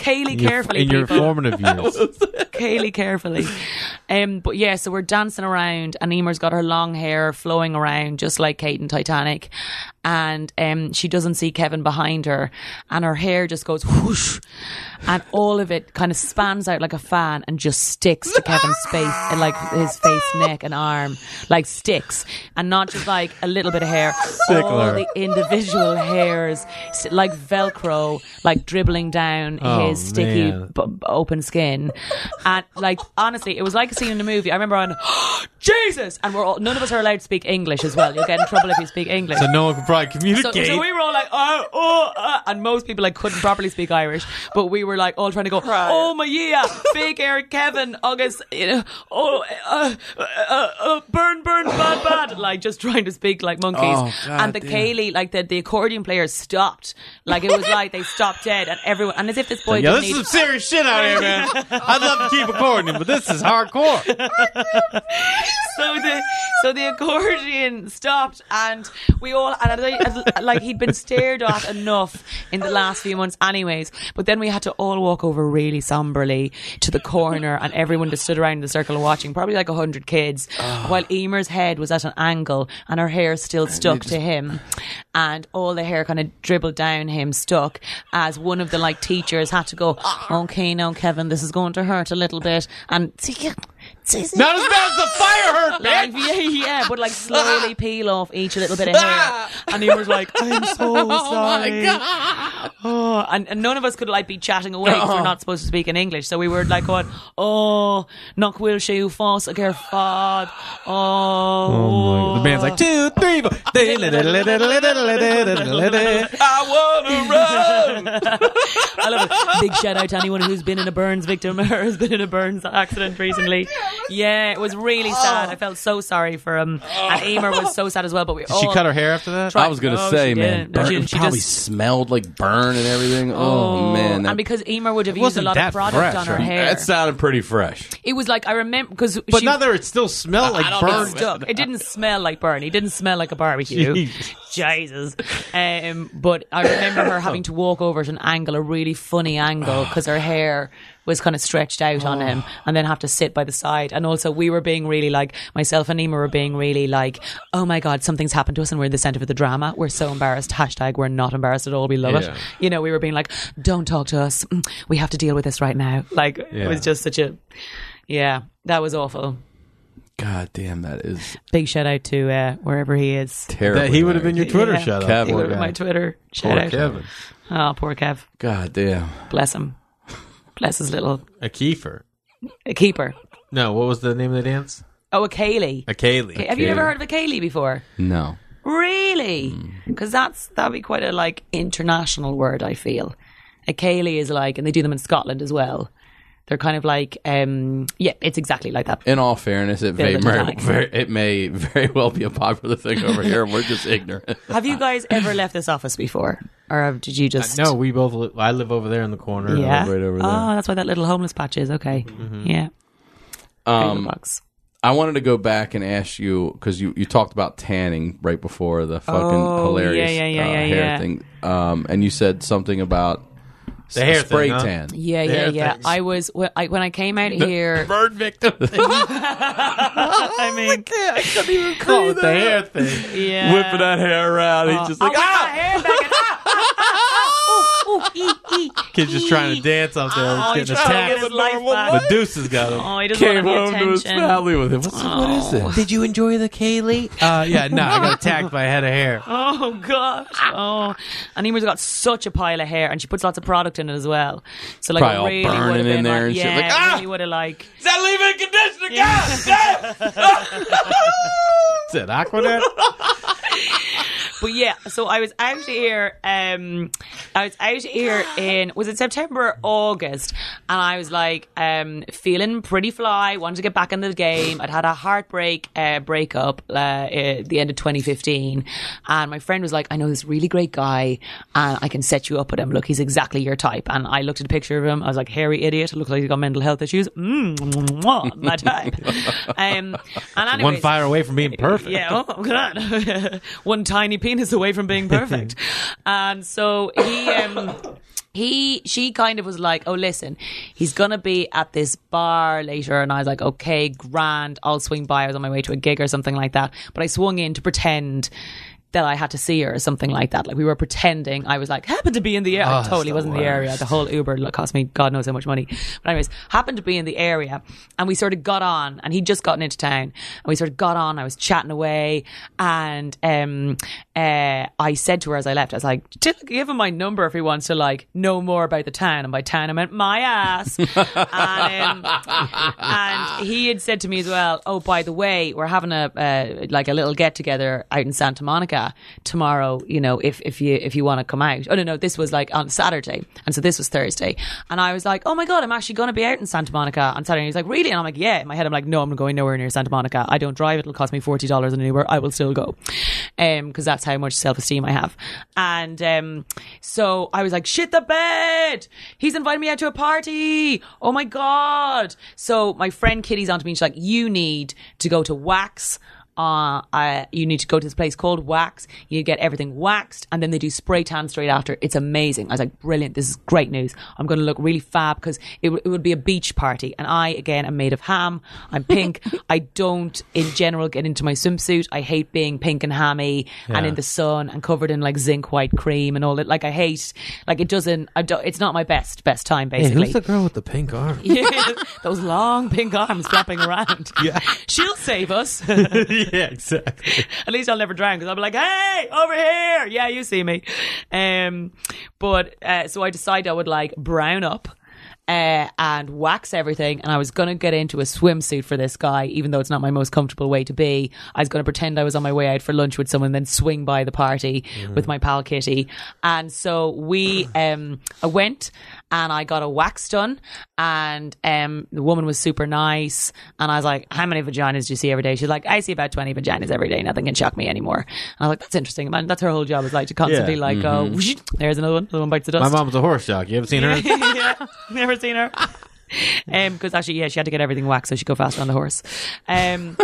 Kaylee in your, carefully, in your people. formative years. Kaylee carefully. Um, but yeah, so we're dancing around and Emer's got her long hair flowing around just like Kate in Titanic. And um, she doesn't see Kevin behind her and her hair just goes whoosh and all of it kind of spans out like a fan and just sticks to Kevin's face and like his face, neck and arm, like sticks, and not just like a little bit of hair, all the individual hairs like Velcro, like dribbling down Oh, his sticky man. b- b- open skin. And like honestly, it was like a scene in a movie. I remember on Jesus, and we're all, none of us are allowed to speak English as well. You'll get in trouble if you speak English. So no one can probably So, communicate. so we were all like, oh, oh, uh, and most people like couldn't properly speak Irish, but we were like all trying to go, oh my yeah, fake air Kevin, August, you know, oh, uh, uh, uh, burn, burn, bad, bad, like just trying to speak like monkeys. Oh, God and the damn. Kaylee, like the, the accordion players stopped, like it was like they stopped dead, and everyone, and as if this boy yeah, didn't this is need. some serious shit out here, man. I'd love to keep accordion, but this is hardcore. So the so the accordion stopped, and we all and I, like he'd been stared at enough in the last few months, anyways. But then we had to all walk over really somberly to the corner, and everyone just stood around in the circle watching, probably like a hundred kids, while Emer's head was at an angle and her hair still stuck to him, and all the hair kind of dribbled down him, stuck. As one of the like teachers had to go, okay, now Kevin, this is going to hurt a little bit, and see. see- Not as bad as the fire hurt, like, man. yeah, yeah, but like slowly peel off each little bit of hair. And he was like, I'm so sorry. Oh, and, and none of us could like be chatting away because we're not supposed to speak in English. So we were like going, oh, knock will she you fast again fad. Oh, Oh my. The band's like two, three, four. I wanna run. I love it. Big shout out to anyone who's been in a burns victim or has been in a burns accident recently. Yeah, it was really sad. I felt so sorry for him. And Emer was so sad as well. But we Did all she cut her hair after that? I was gonna No, say, she man, didn't. No, burn, she- it she probably just- smelled like burn and everything. Oh, man, that, and because Emer would have It used a wasn't lot that of product fresh, on her right? hair. that sounded pretty fresh. It was like I remember because But she not that it still smelled like don't burn. know. stuck. It didn't smell like burn. It didn't smell like a barbecue. Jeez. Jesus. Um, but I remember her having to walk over at an angle, a really funny angle, because her hair was kind of stretched out on him, and then have to sit by the side. And also we were being really like, myself and Nima were being really like, oh my God, something's happened to us and we're the centre of the drama. We're so embarrassed. Hashtag we're not embarrassed at all. We love Yeah. it. You know, we were being like, don't talk to us. We have to deal with this right now. Like, Yeah. it was just such a, yeah, that was awful. God damn, that is Big shout out to uh, wherever he is. terrible. That he would have been your Twitter Yeah. shout out. Kevin. He Poor would have been guy. my Twitter shout Poor out. Kevin. Oh, poor Kev. God damn. Bless him. Bless his little A Kiefer. a keeper. No, what was the name of the dance? Oh, a Kaylee. A Kaylee. Have you ever heard of a Kaylee before? No. Really? Because that's that'd be quite a like international word. I feel a Kaylee is like, and they do them in Scotland as well. They're kind of like, um, yeah, it's exactly like that. In all fairness, it may, Build a Titanic. very, it may very well be a popular thing over here. and We're just ignorant. Have you guys ever left this office before, or have- did you just? Uh, no, we both. Li- I live over there in the corner. Yeah. right over there. Oh, that's why that little homeless patch is. Okay. Yeah. Um, Box. I wanted to go back and ask you because you, you talked about tanning right before the fucking Oh, hilarious yeah, yeah, yeah, uh, yeah, hair yeah. thing, um, and you said something about The hair spray thing, huh? tan. Yeah, yeah, There, yeah. thanks. I was when I, when I came out here. Burn victim. I mean, I couldn't even call it the hair thing. yeah. Whipping that hair around, he's just I like, whip ah! my hair back and ah, ah, ah, ah, ooh, ooh, ee, ee, Kid's just trying to dance out there. Oh, He's he's getting trying to get attacked. his life back. Medusa's got him. Oh, he doesn't Came want home to to be his attention. family with him. What's what is this? Did you enjoy the Kaylee? Uh, yeah, no, I got attacked by a head of hair. Oh God! Oh, and Emer's got such a pile of hair, and she puts lots of product in it as well. So like, Probably it all really burning would have in been there like, and shit. yeah, Like, it ah! really would have like. Is that leave-in conditioner? God damn! Is it Aquanet? But yeah, so I was out here. Um, I was out here in was it September, August, and I was like um, feeling pretty fly. Wanted to get back into the game. I'd had a heartbreak uh, breakup uh, at the end of twenty fifteen, and my friend was like, "I know this really great guy, and I can set you up with him. Look, he's exactly your type." And I looked at a picture of him. I was like, "Hairy idiot. Looks like he's got mental health issues. Mm, my type." um, and anyways, One fire away from being perfect. yeah, oh god. One tiny penis away from being perfect. And so he um he, she kind of was like, oh, listen, he's going to be at this bar later. And I was like, okay, grand, I'll swing by. I was on my way to a gig or something like that. But I swung in to pretend that I had to see her or something like that. Like we were pretending. I was like, happened to be in the area. Oh, I totally wasn't in the area. The whole Uber cost me God knows how much money. But anyways, happened to be in the area, and we sort of got on, and he'd just gotten into town, and we sort of got on. I was chatting away, and um, uh, I said to her as I left, I was like, give him my number if he wants to like know more about the town. And by town I meant my ass. and, um, and he had said to me as well, oh, by the way, we're having a uh, like a little get together out in Santa Monica tomorrow, you know, if if you if you want to come out. Oh no no this was like on Saturday, and so this was Thursday, and I was like, oh my god, I'm actually going to be out in Santa Monica on Saturday. And he's like, really? And I'm like, yeah. In my head I'm like, no, I'm going nowhere near Santa Monica. I don't drive. It'll cost me forty dollars in an Uber. I will still go, um because that's how much self-esteem I have. And um so I was like, shit the bed, he's invited me out to a party, oh my god. So my friend Kitty's onto me, and she's like, you need to go to Wax. Uh, I, you need to go to this place called Wax. You get everything waxed, and then they do spray tan straight after. It's amazing. I was like, brilliant. This is great news. I'm going to look really fab because it, w- it would be a beach party. And I, again, am made of ham. I'm pink. I don't, in general, get into my swimsuit. I hate being pink and hammy Yeah. and in the sun and covered in like zinc white cream and all that. Like I hate, like it doesn't, I don't, it's not my best, best time Hey, basically. who's the girl with the pink arm? Yeah, those long pink arms flapping around. Yeah. She'll save us. Yeah, exactly. At least I'll never drown because I'll be like, hey, over here. Yeah, you see me. Um, but uh, so I decided I would like brown up. Uh, and wax everything, and I was going to get into a swimsuit for this guy, even though it's not my most comfortable way to be. I was going to pretend I was on my way out for lunch with someone, then swing by the party mm. with my pal Kitty. And so we, um, I went and I got a wax done, and um, the woman was super nice, and I was like, how many vaginas do you see every day? She's like, I see about twenty vaginas every day. Nothing can shock me anymore. And I was like, that's interesting, man. That's her whole job, is like to constantly Yeah. like, Mm-hmm. go, whoosh, there's another one, another one bites the dust. My mom's a horse jockey. You ever seen her? Yeah, never seen her. Um, because actually, yeah, she had to get everything waxed so she could go faster on the horse. Um,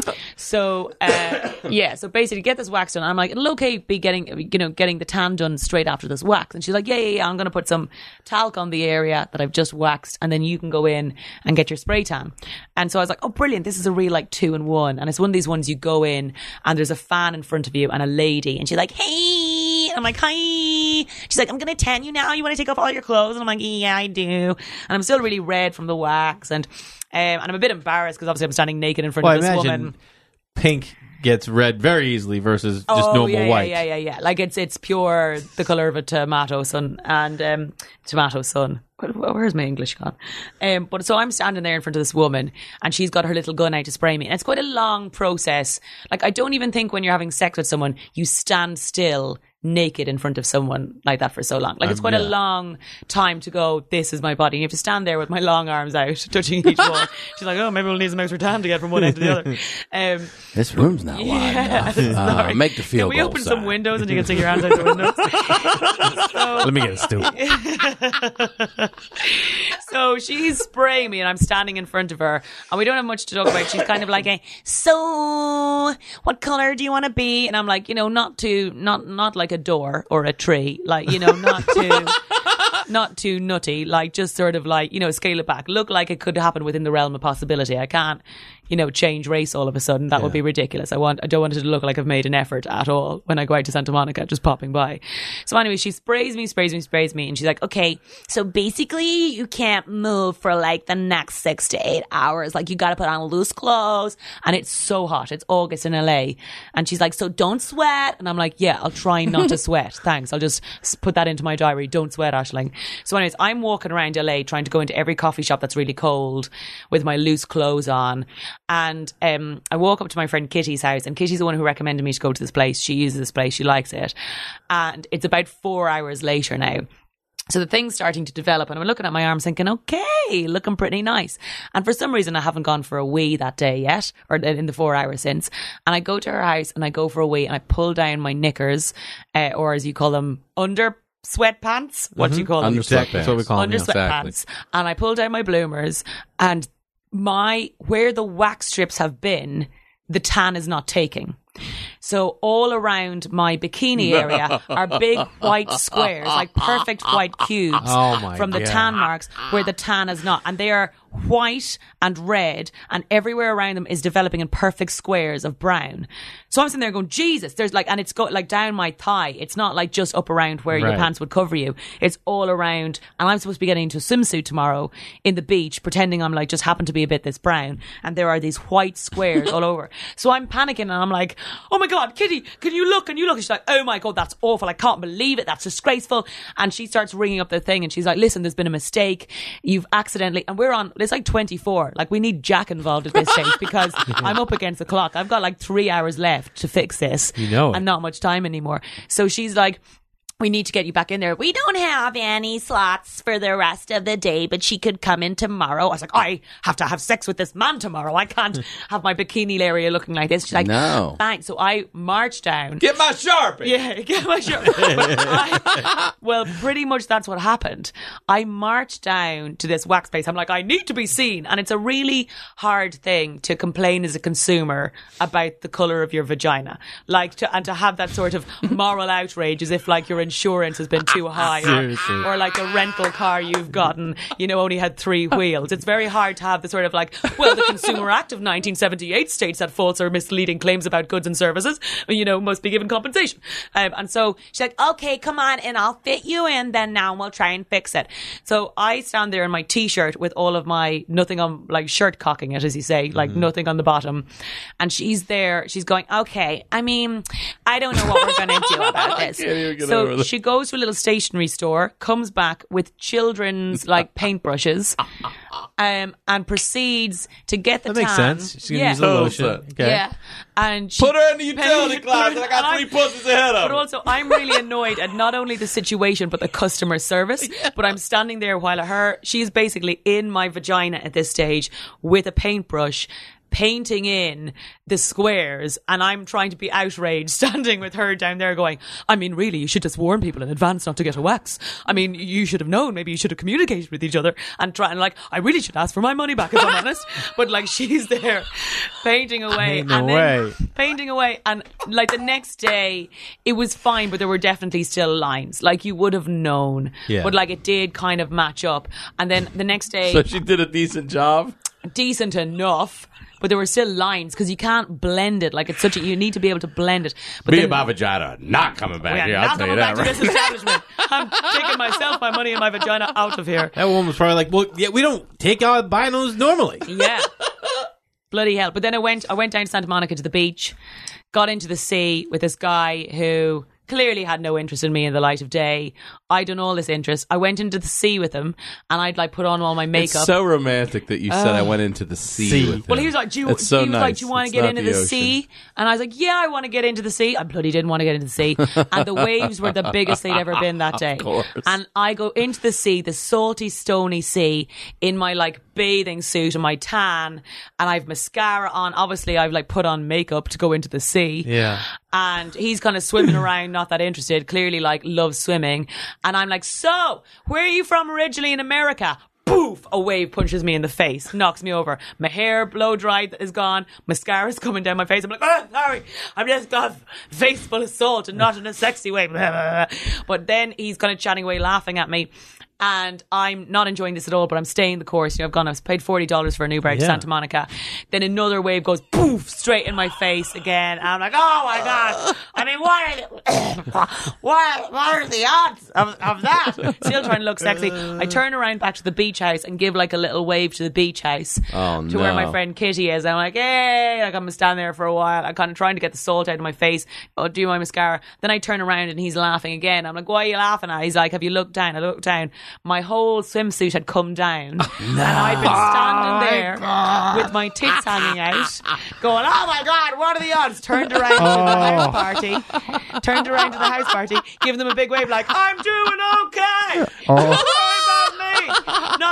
so uh, yeah, so basically, get this wax done. I'm like, it'll okay be getting, you know, getting the tan done straight after this wax. And she's like, yeah, yeah, yeah. I'm going to put some talc on the area that I've just waxed, and then you can go in and get your spray tan. And so I was like, oh, brilliant! This is a real like two in one, and it's one of these ones you go in and there's a fan in front of you and a lady, and she's like, hey. I'm like, hi. She's like, I'm going to tan you now. You want to take off all your clothes? And I'm like, yeah, I do. And I'm still really red from the wax. And um, and I'm a bit embarrassed because obviously I'm standing naked in front Well, of I this imagine woman. pink gets red very easily versus just Oh, normal yeah, white. Yeah, yeah, yeah, yeah. Like it's it's pure the colour of a tomato sun and um, tomato sun. Where's my English gone? Um, but so I'm standing there in front of this woman, and she's got her little gun out to spray me. And it's quite a long process. Like I don't even think when you're having sex with someone, you stand still naked in front of someone like that for so long. Like it's quite Um, a yeah. long time to go, this is my body. And you have to stand there with my long arms out, touching each wall. She's like, oh, maybe we'll need some extra time to get from one end to the other. Um, This room's not wide yeah, enough. Uh, sorry. make the field Can we goal open sign. some windows and you can stick your hands out the windows? Let me get a stool. So she's spraying me and I'm standing in front of her and we don't have much to talk about. She's kind of like, a, so what color do you want to be? And I'm like, you know, not too, not, not like a door or a tree. Like, you know, not too, not too nutty. Like just sort of like, you know, scale it back. Look like it could happen within the realm of possibility. I can't, you know, change race all of a sudden. That would be ridiculous. I want, I don't want it to look like I've made an effort at all when I go out to Santa Monica, just popping by. So anyway, she sprays me, sprays me, sprays me. And she's like, okay, so basically you can't move for like the next six to eight hours. Like you got to put on loose clothes and it's so hot. It's August in L A. And she's like, so don't sweat. And I'm like, yeah, I'll try not to sweat. Thanks. I'll just put that into my diary. Don't sweat, Aisling. So anyways, I'm walking around L A trying to go into every coffee shop that's really cold with my loose clothes on. And um, I walk up to my friend Kitty's house, and Kitty's the one who recommended me to go to this place. She uses this place. She likes it. And it's about four hours later now. So the thing's starting to develop, and I'm looking at my arms thinking, okay, looking pretty nice. And for some reason, I haven't gone for a wee that day yet, or in the four hours since. And I go to her house and I go for a wee and I pull down my knickers, uh, or as you call them, under sweatpants. What do you call them? Under Exactly. That's what we call them. Under yeah. sweatpants. And I pulled down my bloomers, and my where the wax strips have been, the tan is not taking. So all around my bikini area are big white squares, like perfect white cubes Oh my from the God. tan marks where the tan is not. And they are white and red, and everywhere around them is developing in perfect squares of brown. So I'm sitting there going, Jesus, there's like, and it's go like down my thigh. It's not like just up around where your Right. pants would cover you. It's all around. And I'm supposed to be getting into a swimsuit tomorrow in the beach, pretending I'm like, just happen to be a bit this brown. And there are these white squares all over. So I'm panicking and I'm like, oh my God, Kitty, can you look? Can you look? And she's like, oh my God, that's awful. I can't believe it. That's disgraceful. And she starts ringing up the thing and she's like, listen, there's been a mistake. You've accidentally, and we're on, it's like twenty-four. Like we need Jack involved at this stage because I'm up against the clock. I've got like three hours left to fix this. You know it. And not much time anymore. So she's like, we need to get you back in there. We don't have any slots for the rest of the day, but she could come in tomorrow. I was like, I have to have sex with this man tomorrow. I can't have my bikini area looking like this. She's like, No. fine. So I marched down. Get my Sharpie. Yeah, get my shirt. I- well, pretty much that's what happened. I marched down to this wax place. I'm like, I need to be seen. And it's a really hard thing to complain as a consumer about the colour of your vagina. Like, to, and to have that sort of moral outrage as if like your insurance has been too high or, Seriously. or like the rental car you've gotten, you know, only had three wheels. It's very hard to have the sort of like, well, the Consumer Act of nineteen seventy-eight states that false or misleading claims about goods and services, you know, must be given compensation. Um, and so she's like, okay, come on and I'll fit you in then now and we'll try and fix it. So I stand there in my t-shirt with all of my nothing on, like shirt cocking it, as you say, like nothing on the bottom. And she's there, she's going, okay, I mean, I don't know what we're going to do about this. can't even get over So this. she goes to a little stationery store, comes back with children's like paintbrushes, um, and proceeds to get the That makes tan. sense. She's gonna yeah. use the lotion. Totally. Okay. Yeah. And she Put her in the utility paid- closet. I got and three pussies ahead of But her. also, I'm really annoyed at not only the situation, but the customer service. But I'm standing there while her, she's basically in my vagina at this stage with a paintbrush, painting in the squares, and I'm trying to be outraged standing with her down there going, I mean, really, you should just warn people in advance not to get a wax. I mean, you should have known. Maybe you should have communicated with each other and try and like, I really should ask for my money back if I'm honest. But like, she's there painting away Ain't no and then way. painting away, and like the next day it was fine, but there were definitely still lines. Like you would have known. Yeah. But like it did kind of match up. And then the next day, So she did a decent job. decent enough. But there were still lines because you can't blend it. Like it's such a, you need to be able to blend it. But Me then, and my vagina not coming back we are here. not I'll tell you coming that. back to Right? this establishment. I'm taking myself, my money, and my vagina out of here. That woman was probably like, well, yeah, we don't take out binos normally. Yeah. Bloody hell. But then I went I went down to Santa Monica to the beach, got into the sea with this guy who clearly had no interest in me in the light of day. I done all this interest. I went into the sea with him and I'd like put on all my makeup. It's so romantic that you said I went into the sea, Sea. with him. Well, he was like, "Do you?" It's so he was nice. like, "Do you want to It's get not into the, ocean. sea?" And I was like, "Yeah, I want to get into the sea." I bloody didn't want to get into the sea, and the waves were the biggest they'd ever been that day. course. And I go into the sea, the salty, stony sea, in my like bathing suit and my tan, and I've mascara on. Obviously, I've like put on makeup to go into the sea. Yeah. And he's kind of swimming around, not that interested, clearly like loves swimming. And I'm like, so, where are you from originally in America? Poof! A wave punches me in the face, knocks me over. My hair blow dried is gone. Mascara's coming down my face. I'm like, oh, sorry. I'm just got face full of salt and not in a sexy way. But then he's kind of chatting away, laughing at me. And I'm not enjoying this at all, but I'm staying the course. You know, I've gone, I've paid forty dollars for an Uber out to Yeah. Santa Monica. Then another wave goes poof, straight in my face again. And I'm like, oh my God. I mean, what are the, what, what are the odds of, of that? Still trying to look sexy. I turn around back to the beach house and give like a little wave to the beach house. Oh, to where my no. friend Kitty is. I'm like, hey, like I'm standing there for a while. I'm kind of trying to get the salt out of my face. Oh, do my mascara. Then I turn around and he's laughing again. I'm like, why are you laughing at? He's like, have you looked down? I looked down. My whole swimsuit had come down. And I'd been standing there with my tits hanging out, going, oh my God, what are the odds? Turned around to the house party. Turned around to the house party, giving them a big wave like, I'm doing okay. Don't worry about me. Not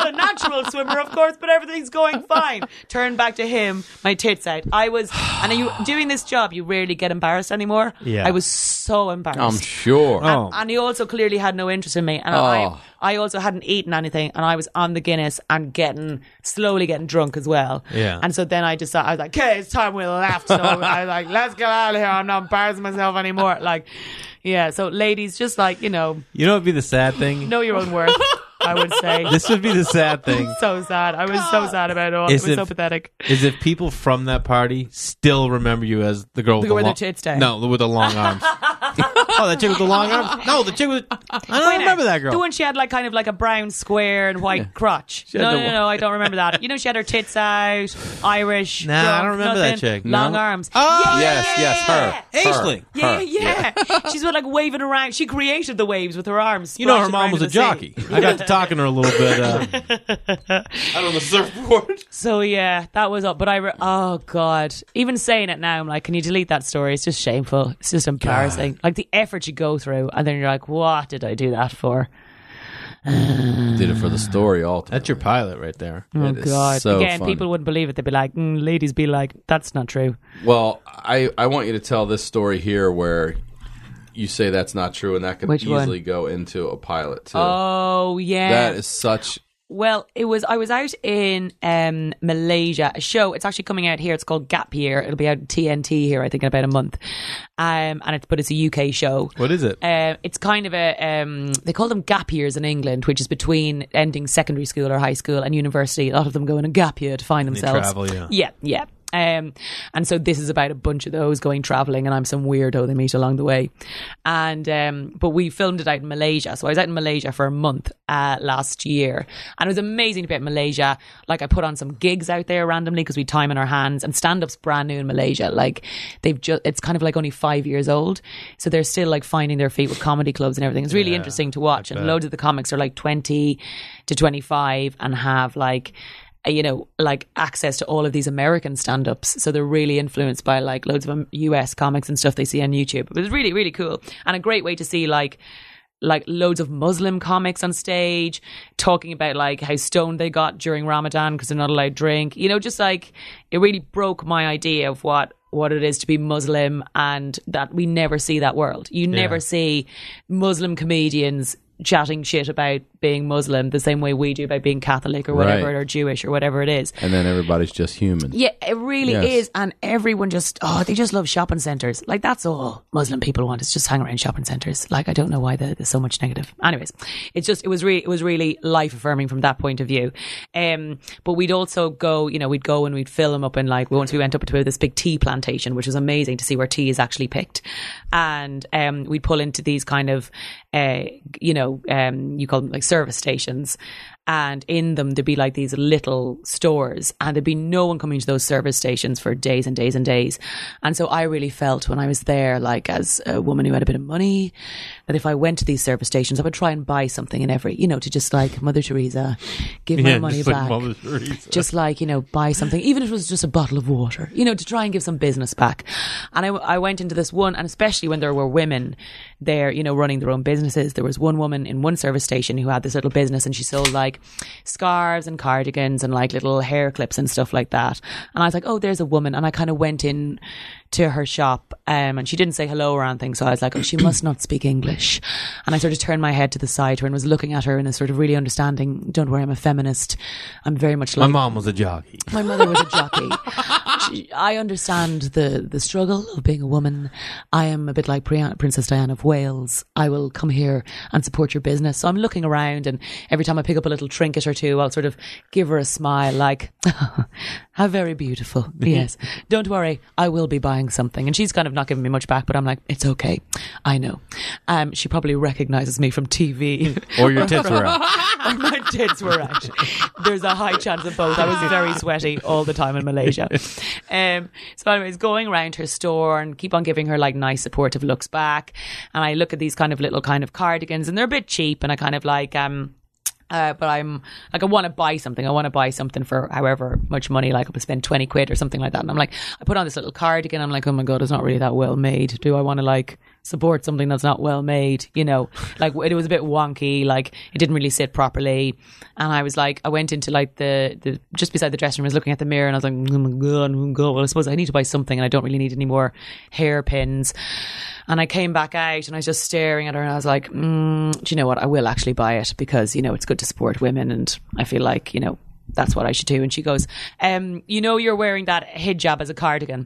a natural swimmer, of course, but everything's going fine. Turn back to him, my tits out. I was, and you doing this job, you rarely get embarrassed anymore. Yeah. I was so embarrassed. I'm sure. Oh. And, and he also clearly had no interest in me. And Oh. I, I also hadn't eaten anything, and I was on the Guinness and getting, slowly getting drunk as well. Yeah. And so then I decided, I was like, okay, it's time we left. So I was like, let's get out of here. I'm not embarrassing myself anymore. Like, yeah. So ladies, just like, you know, You know what would be the sad thing? know your own worth, I would say. This would be the sad thing. So sad. I was so sad about it all. Is it was so if- pathetic. Is if people from that party still remember you as the girl with girl the with long her tits down. No, with the long arms. Oh, that chick with the long arms? No, the chick with I don't Wait a remember minute. that girl. The one she had like kind of like a brown square and white crotch. had No, the no, no, one- no, I don't remember that. You know, she had her tits out, Irish. Nah, I drunk, don't remember that nothing, chick. Long No? arms. Oh, yeah, Yes, yeah, yes, yeah. her. Aisling. Her. Yeah, Her. yeah. She's like waving around. She created the waves with her arms. You know her splashing mom around was in a the sea. jockey. I got to talking to her a little bit. Uh, out on the surfboard. So yeah, that was up. But I, re- oh god, even saying it now, I'm like, can you delete that story? It's just shameful. It's just embarrassing. Like the effort you go through, and then you're like, what did I do that for? Did it for the story ultimately. That's your pilot right there. Oh It is god. so Again, funny. people wouldn't believe it. They'd be like, mm, ladies be like, that's not true. Well, I, I want you to tell this story here where you say that's not true, and that could Which one? easily go into a pilot too. Oh yeah. That is such. Well, it was. I was out in um, Malaysia. A show. It's actually coming out here. It's called Gap Year. It'll be out on T N T here, I think, in about a month. Um, and it's but it's a U K show. What is it? Uh, it's kind of a. Um, they call them gap years in England, which is between ending secondary school or high school and university. A lot of them go in a gap year to find They themselves. travel, yeah. Yeah, yeah. Um, and so this is about a bunch of those going traveling, and I'm some weirdo they meet along the way. And um, but we filmed it out in Malaysia. So I was out in Malaysia for a month uh, last year, and it was amazing to be out in Malaysia. Like I put on some gigs out there randomly because we had time in our hands, and stand up's brand new in Malaysia. Like they've just, it's kind of like only five years old, so they're still like finding their feet with comedy clubs and everything. It's really Yeah, interesting to watch, and bet. loads of the comics are like twenty to twenty-five and have like, uh, you know, like access to all of these American stand-ups. So they're really influenced by like loads of um, U S comics and stuff they see on YouTube. It was really, really cool. And a great way to see like, like loads of Muslim comics on stage talking about like how stoned they got during Ramadan because they're not allowed to drink. You know, just like it really broke my idea of what what it is to be Muslim, and that we never see that world. You never Yeah. see Muslim comedians chatting shit about being Muslim the same way we do about being Catholic or whatever, Right. or Jewish or whatever it is. And then everybody's just human. Yeah, it really Yes. is. And everyone just, oh, they just love shopping centres. Like, that's all Muslim people want, is just hang around shopping centres. Like, I don't know why the, there's so much negative. Anyways, it's just, it was really, it was really life affirming from that point of view. Um, but we'd also go, you know, we'd go and we'd film up in like, once we went up to this big tea plantation, which was amazing to see where tea is actually picked. And um, we'd pull into these kind of, uh, you know, um, you call them like service stations. And in them, there'd be like these little stores, and there'd be no one coming to those service stations for days and days and days. And so I really felt when I was there, like as a woman who had a bit of money, that if I went to these service stations, I would try and buy something in every, you know, to just like Mother Teresa, give my Yeah, money just like back. Mother Teresa. Just like, you know, buy something, even if it was just a bottle of water, you know, to try and give some business back. And I, I went into this one, and especially when there were women there, you know, running their own businesses. There was one woman in one service station who had this little business, and she sold like scarves and cardigans and like little hair clips and stuff like that. And I was like, oh, there's a woman. And I kind of went in to her shop, um, and she didn't say hello or anything. So I was like, oh, she must not speak English. And I sort of turned my head to the side to her and was looking at her in a sort of really understanding, don't worry, I'm a feminist. I'm very much My like mom was a jockey. my mother was a jockey. She, I understand the, the struggle of being a woman. I am a bit like Pri- Princess Diana of Wales. I will come here and support your business. So I'm looking around, and every time I pick up a little trinket or two, I'll sort of give her a smile like, how very beautiful. Yes. Don't worry, I will be buying something. And she's kind of not giving me much back, but I'm like, it's okay. I know. Um, she probably recognizes me from T V. Or your tits were out. Or my tits were out. There's a high chance of both. I was very sweaty all the time in Malaysia. Um, so anyways, going around her store and keep on giving her like nice supportive looks back. And I look at these kind of little kind of cardigans, and they're a bit cheap, and I kind of like, um, Uh, but I'm like, I want to buy something. I want to buy something for however much money, like I would spend twenty quid or something like that. And I'm like, I put on this little cardigan. I'm like, oh my God, it's not really that well made. Do I want to like support something that's not well made, you know. Like, it was a bit wonky, like it didn't really sit properly. And I was like, I went into like the, the just beside the dressing room, I was looking at the mirror and I was like, oh my god, oh my god, well I suppose I need to buy something and I don't really need any more hairpins. And I came back out and I was just staring at her and I was like, mm, do you know what, I will actually buy it because, you know, it's good to support women and I feel like, you know, that's what I should do. And she goes, um, you know, you're wearing that hijab as a cardigan.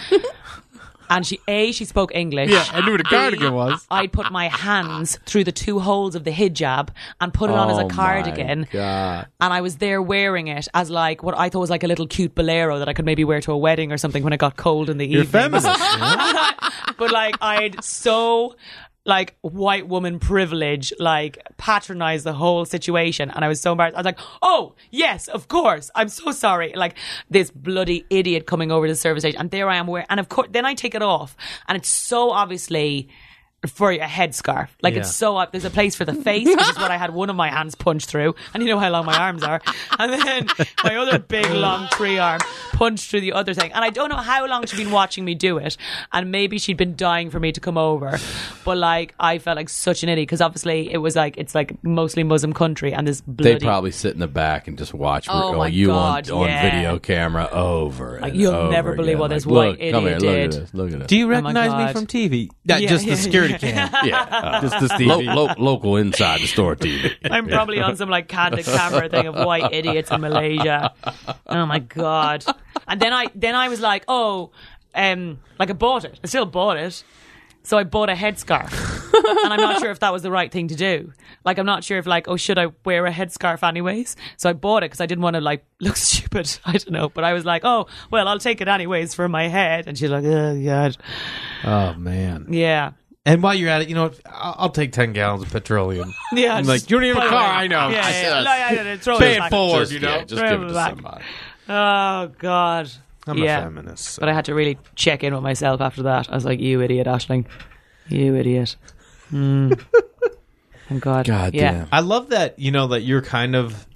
And she, A, she spoke English. Yeah, I knew what a B, cardigan was. I'd put my hands through the two holes of the hijab and put it on as Oh a cardigan. my God. And I was there wearing it as like what I thought was like a little cute bolero that I could maybe wear to a wedding or something when it got cold in the You're evening. feminist. Yeah. But like I'd so like white woman privilege like patronized the whole situation and I was so embarrassed. I was like, oh yes, of course, I'm so sorry, like this bloody idiot coming over to the service station and there I am wearing, and of course then I take it off and it's so obviously for a headscarf. Like Yeah. it's so up. There's a place for the face, which is what I had one of my hands punched through. And you know how long my arms are. And then my other big long tree arm punched through the other thing. And I don't know how long she'd been watching me do it. And maybe she'd been dying for me to come over. But like, I felt like such an idiot because obviously it was like, it's like mostly Muslim country and this bloody... They probably sit in the back and just watch Oh oh, my you God, on, on yeah. video camera over Like, and you'll over never believe again. what this Like, white look, idiot come here, did. Look at this. Look at this. Do you my recognize me God. from T V? Not Yeah, just yeah, the security yeah. cam. yeah, uh, Just this T V. lo- lo- local inside the store T V. I'm probably on some like candid camera thing of white idiots in Malaysia. Oh my God. And then I then I was like, oh, um, like I bought it. I still bought it. So I bought a headscarf. And I'm not sure if that was the right thing to do. Like, I'm not sure if like, oh, should I wear a headscarf anyways? So I bought it because I didn't want to like look stupid. I don't know. But I was like, oh, well, I'll take it anyways for my head. And she's like, oh, God. Oh man. Yeah. And while you're at it, you know what? I'll, I'll take ten gallons of petroleum. Yeah. I'm like, just you don't even have a put it car. away. I know. Yeah, I yeah, said, No, yeah, yeah, yeah, throw pay it it back. forward, Just, you know. yeah, just Throw give it it to back. somebody. Oh, God. I'm yeah. a feminist. so- But I had to really check in with myself after that. I was like, you idiot, Aisling. You idiot. Mm. Thank God. God yeah. damn. I love that, you know, that you're kind of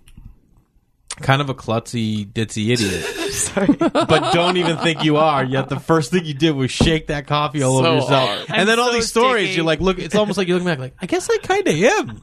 kind of a klutzy, ditzy idiot. Sorry. But don't even think you are. Yet the first thing you did was shake that coffee all So over yourself. hard. And I'm then all so these stories, sticky. you're like, look, it's almost like you're looking back like, I guess I kind of am.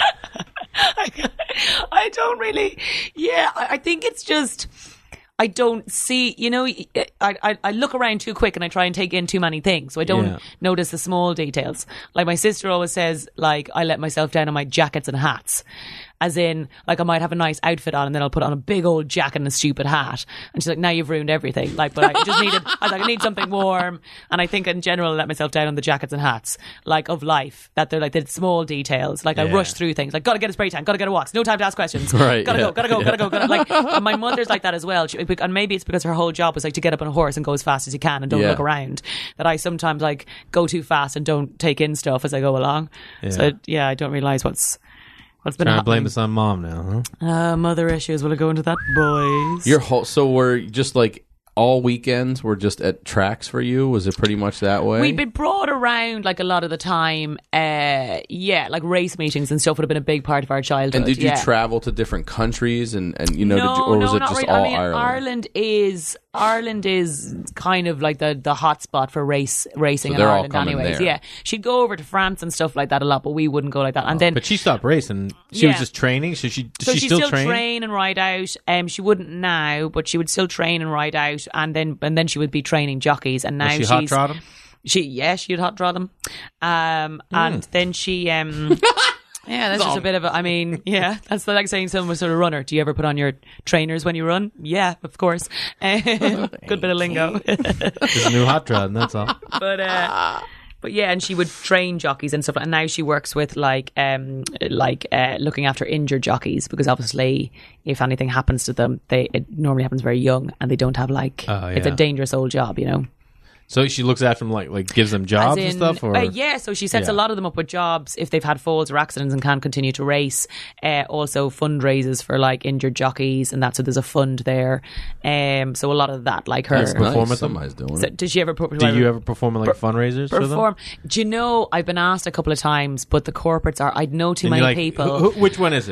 I don't really. Yeah, I, I think it's just. I don't see, you know, I, I I look around too quick and I try and take in too many things. So I don't Yeah. notice the small details. Like my sister always says, like, I let myself down on my jackets and hats. As in, like, I might have a nice outfit on and then I'll put on a big old jacket and a stupid hat. And she's like, now you've ruined everything. Like, but I just needed, I was like, I need something warm. And I think in general, I let myself down on the jackets and hats, like, of life. That they're like the small details. Like, I Yeah. rush through things. Like, gotta get a spray tan, gotta get a wax, no time to ask questions. Right, Gotta yeah, go, gotta go, yeah. gotta go, gotta Like, and my mother's like that as well. She, and maybe it's because her whole job was like to get up on a horse and go as fast as you can and don't Yeah. look around. That I sometimes like go too fast and don't take in stuff as I go along. Yeah. So yeah, I don't realise what's what's been Trying to happening. blame this on mom now, huh? Uh, mother issues. Will I go into that, boys? Your whole so we're just like all weekends were just at tracks for you. Was it pretty much that way? We'd been brought around like a lot of the time. Uh, yeah, like race meetings and stuff would have been a big part of our childhood. and did you yeah. travel to different countries and, and you know, no, did you, or was no, it not just really. all I mean, Ireland? is Ireland is kind of like the the hot spot for race racing So in they're all Ireland, coming anyways. there. Yeah, she'd go over to France and stuff like that a lot, but we wouldn't go like that. And then But she stopped racing. She was Yeah. just training. So she, does So she she'd still, still train? train and ride out. Um, she wouldn't now, but she would still train and ride out, and then and then she would be training jockeys. And now Was she she's hot trot him? She yeah, she'd hot rod them. Um, Hmm. and then she um. Yeah, that's just a bit of a, I mean, yeah, that's like saying someone was sort of runner. Do you ever put on your trainers when you run? Yeah, of course. Um, good bit of lingo. There's a new hot trot, and that's all. but, uh, but yeah, and she would train jockeys and stuff. And now she works with like, um, like, uh, looking after injured jockeys because obviously if anything happens to them, they, it normally happens very young and they don't have like, Oh, it's a yeah. dangerous old job, you know? So she looks after them, like, like gives them jobs As and in- stuff? Or? uh, yeah, so she sets Yeah. a lot of them up with jobs if they've had falls or accidents and can't continue to race. Uh, also fundraisers for like injured jockeys and that. So there's a fund there. Um, so a lot of that, like her. That's Nice. perform with them? Somebody's doing So it. did she ever? per- Do you ever perform at, like, fundraisers for them? perform? Do you know? I've been asked a couple of times, but the corporates are. I know too And many you're like, people. "Who- who- which one is it?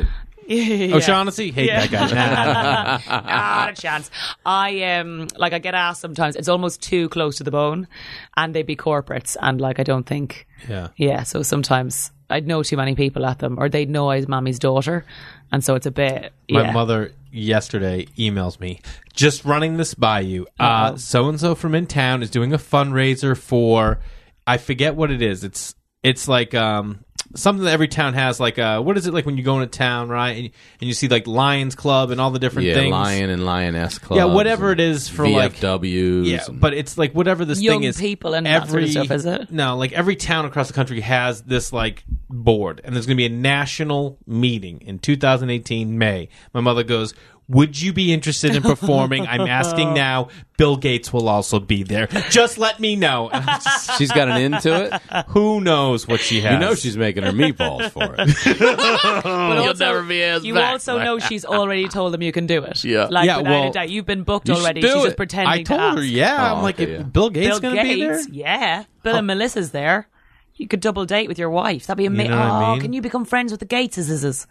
Yeah. O'Shaughnessy? Hate Yeah. that guy. Nah. Not a chance. I um like I get asked sometimes. It's almost too close to the bone, and they'd be corporates, and like I don't think. Yeah. Yeah. So sometimes I'd know too many people at them, or they'd know I was Mammy's daughter, and so it's a bit. My Yeah. mother yesterday emails me, just running this by you. Uh, so and so from in town is doing a fundraiser for, I forget what it is. It's it's like um. something that every town has, like uh, what is it like when you go into town, right? And you, and you see like Lions Club and all the different Yeah, things. Lion and Lioness Club. Yeah, whatever it is for V like F Ws. Yeah, and- but it's like whatever this Young thing is. people and that sort of stuff, is it? No, like every town across the country has this like board, and there's going to be a national meeting in two thousand eighteen May. My mother goes, would you be interested in performing? I'm asking now. Bill Gates will also be there. Just let me know. And I'm just- She's got an into it. who knows what she has? You know she's making her meatballs for it. But You'll also, never be as you back. also know she's already told them you can do it. Yeah. Like Yeah, without well, a doubt. You've been booked you should already. do She's it. just pretending I told to ask. her, yeah. Oh, I'm like, okay, if yeah. Bill Gates Bill going to be there? Gates, yeah. Bill and Melissa's there. You could double date with your wife. That'd be amazing. know what I oh, mean? can you become friends with the Gateses?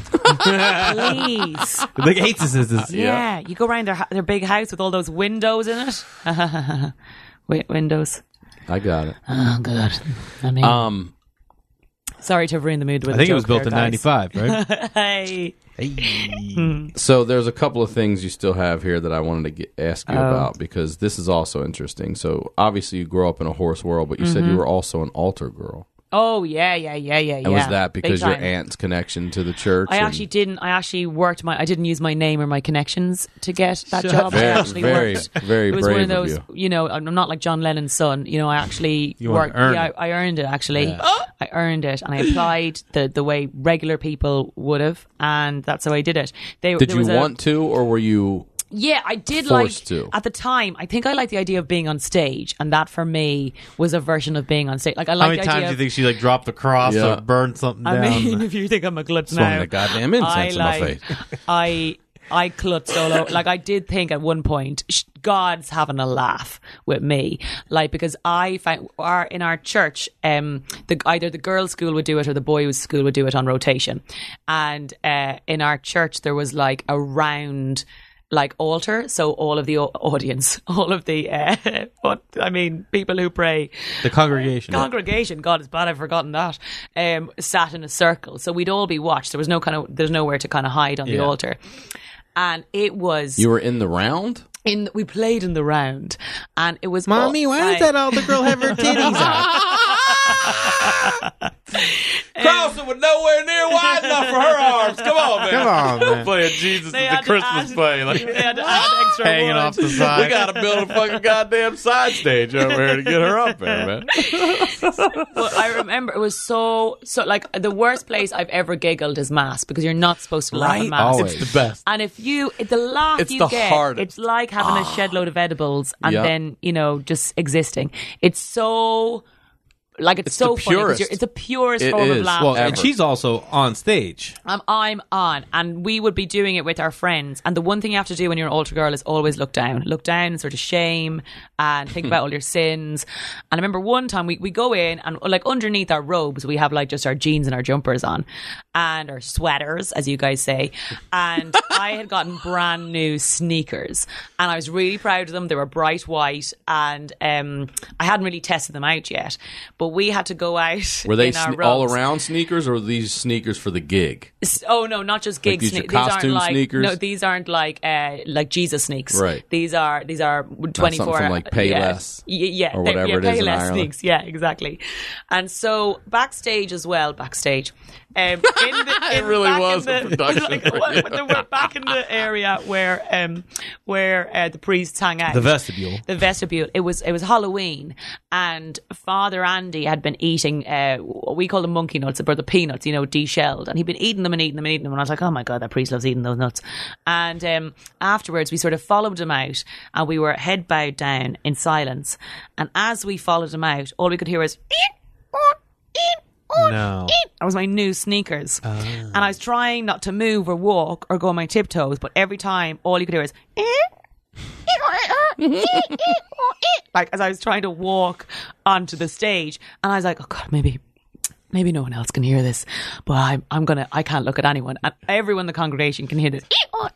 Please. The Gates is, is, is Yeah. You go around their their big house with all those windows in it. Wait, windows. I got it. Oh, good. I mean, Um, sorry to have ruined the mood with I a think it was joke built there, in guys. ninety-five, right? Hey. Hey. so there's a couple of things you still have here that I wanted to get, ask you Oh. about because this is also interesting. So obviously you grew up in a horse world, but you said you were also an altar girl. Oh, yeah, yeah, yeah, yeah, And yeah. was that Big because your time. aunt's connection to the church? I and- actually didn't. I actually worked my. I didn't use my name or my connections to get that Shut job. up. I Very- actually very- worked. very It was brave one of of those. you. know, I'm not like John Lennon's son. You know, I actually You wanted worked. to earn yeah, it. I, I earned it. Actually, Yeah. I earned it, and I applied the the way regular people would have, and that's how I did it. They, Did there you was a- want to, or were you? Yeah, I did like Forced to. at the time. I think I liked the idea of being on stage, and that for me was a version of being on stage. Like I How like many the times idea do you of, think she like dropped the cross Yeah. or burned something I down? mean, if you think I'm a klutz Swung now, the goddamn incense in my face. I I klutzed all over. Like I did think at one point, sh- God's having a laugh with me, like because I found our in our church, um, the either the girls' school would do it or the boys' school would do it on rotation, and uh, in our church there was like a round. Like altar, so all of the au- audience, all of the uh, what I mean, people who pray, the congregation. congregation. God, it's bad I've forgotten that. Um, sat in a circle, so we'd all be watched. There was no kind of, there's nowhere to kind of hide on the Yeah. altar, and it was You were in the round. in. We played in the round, and it was. Mommy, all, why I- does that older girl have her titties out? Carlson was nowhere near wide enough for her arms. Come on, man. Come on, man. Playing Jesus They at the had to Christmas add- play. Like, They had to add extra Hanging wood. off the side. we got to build a fucking goddamn side stage over here to get her up there, man. But I remember it was so so like the worst place I've ever giggled is mass because you're not supposed to laugh Right? at mass. Always. It's the best. And if you, the laugh It's you the get, hardest. it's like having a shed load of edibles and Yep. then, you know, just existing. It's so, like, it's, It's so the funny. 'cause purest. you're- It's the purest It form of is. laughter. Well, and Ever. she's also on stage. Um, I'm on, and we would be doing it with our friends. And the one thing you have to do when you're an altar girl is always look down. Look down and sort of shame and think about all your sins. And I remember one time we, we go in and like underneath our robes, we have like just our jeans and our jumpers on and our sweaters, as you guys say. And I had gotten brand new sneakers and I was really proud of them. They were bright white and um, I hadn't really tested them out yet. But we had to go out Were they in our sne- all robes. around sneakers, or were these sneakers for the gig? S- Oh no, not just gig these are sneakers. These aren't costume like sneakers? no, these aren't like uh, like Jesus sneaks. Right. These are these are twenty four. from, like, Payless yeah, yeah, or they- whatever yeah, it is in Payless Ireland. sneaks. Yeah, exactly. And so backstage as well, backstage. Um, in the, It in, really back was in a the, production like, for well, you. they were back in the area where um where uh, the priests hang out. The vestibule. The vestibule. It was it was Halloween, and Father Andy had been eating uh, what we call the monkey nuts, or the peanuts, you know, deshelled, and he'd been eating them and eating them and eating them. And I was like, oh my god, that priest loves eating those nuts. And um, afterwards, we sort of followed him out, and we were head bowed down in silence. And as we followed him out, all we could hear was. No. That was my new sneakers. And I was trying not to move or walk or go on my tiptoes, but every time, all you could hear was... like, as I was trying to walk onto the stage. And I was like, oh God, maybe... maybe no one else can hear this, but I'm, I'm gonna, I can't look at anyone. And everyone in the congregation can hear this.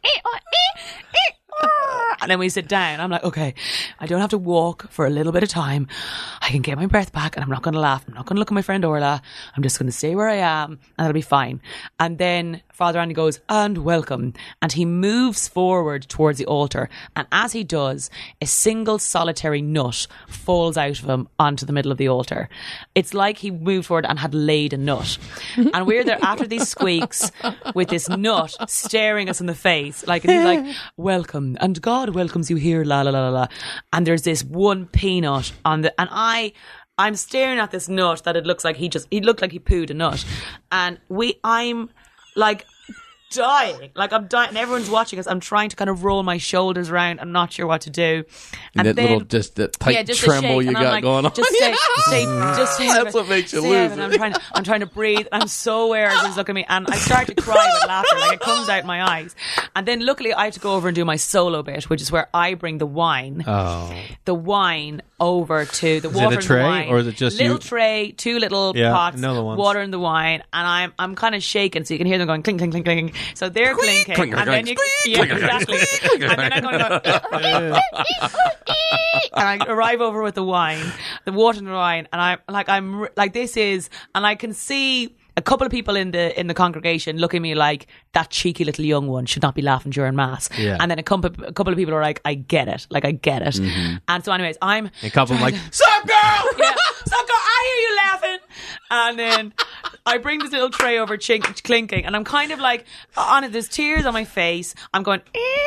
And then we sit down. I'm like, okay, I don't have to walk for a little bit of time. I can get my breath back and I'm not going to laugh. I'm not going to look at my friend Orla. I'm just going to stay where I am and that'll be fine. And then Father Andy goes, and welcome. And he moves forward towards the altar. And as he does, a single solitary nut falls out of him onto the middle of the altar. It's like he moved forward and had laid a nut. And we're there after these squeaks with this nut staring us in the face. Like, and he's like, welcome. And God welcomes you here, la la la la la. And there's this one peanut on the, and I, I'm staring at this nut that it looks like he just, he looked like he pooed a nut. And we, I'm like dying, like I'm dying, and everyone's watching us. I'm trying to kind of roll my shoulders around. I'm not sure what to do. And, and that then, little, just that tight yeah, just tremble you and I'm got like, going on. Just stay, stay, just stay. That's what makes you stay lose and it. I'm trying, to, I'm trying to breathe. I'm so aware everyone's looking at me, and I start to cry with laughter, like it comes out my eyes. And then luckily I have to go over and do my solo bit, which is where I bring the wine, Oh. the wine over to the Is water it a tray, and the wine. or is it just little you? tray, two little Yeah, pots, another ones. water and the wine, and I'm I'm kind of shaking, so you can hear them going clink clink clink clink. So they're clinking, clink, and then you, yeah, exactly. And then I'm going to go, and I arrive over with the wine, the water and the wine, and I'm like, I'm like, this is, and I can see a couple of people in the in the congregation look at me like, that cheeky little young one should not be laughing during mass. Yeah. And then a couple, a couple of people are like, I get it, like I get it. Mm-hmm. And so, anyways, I'm A couple of them like, sup girl, yeah, sup girl, I hear you laughing. And then I bring this little tray over, chink, clinking, and I'm kind of like, on it, there's tears on my face. I'm going,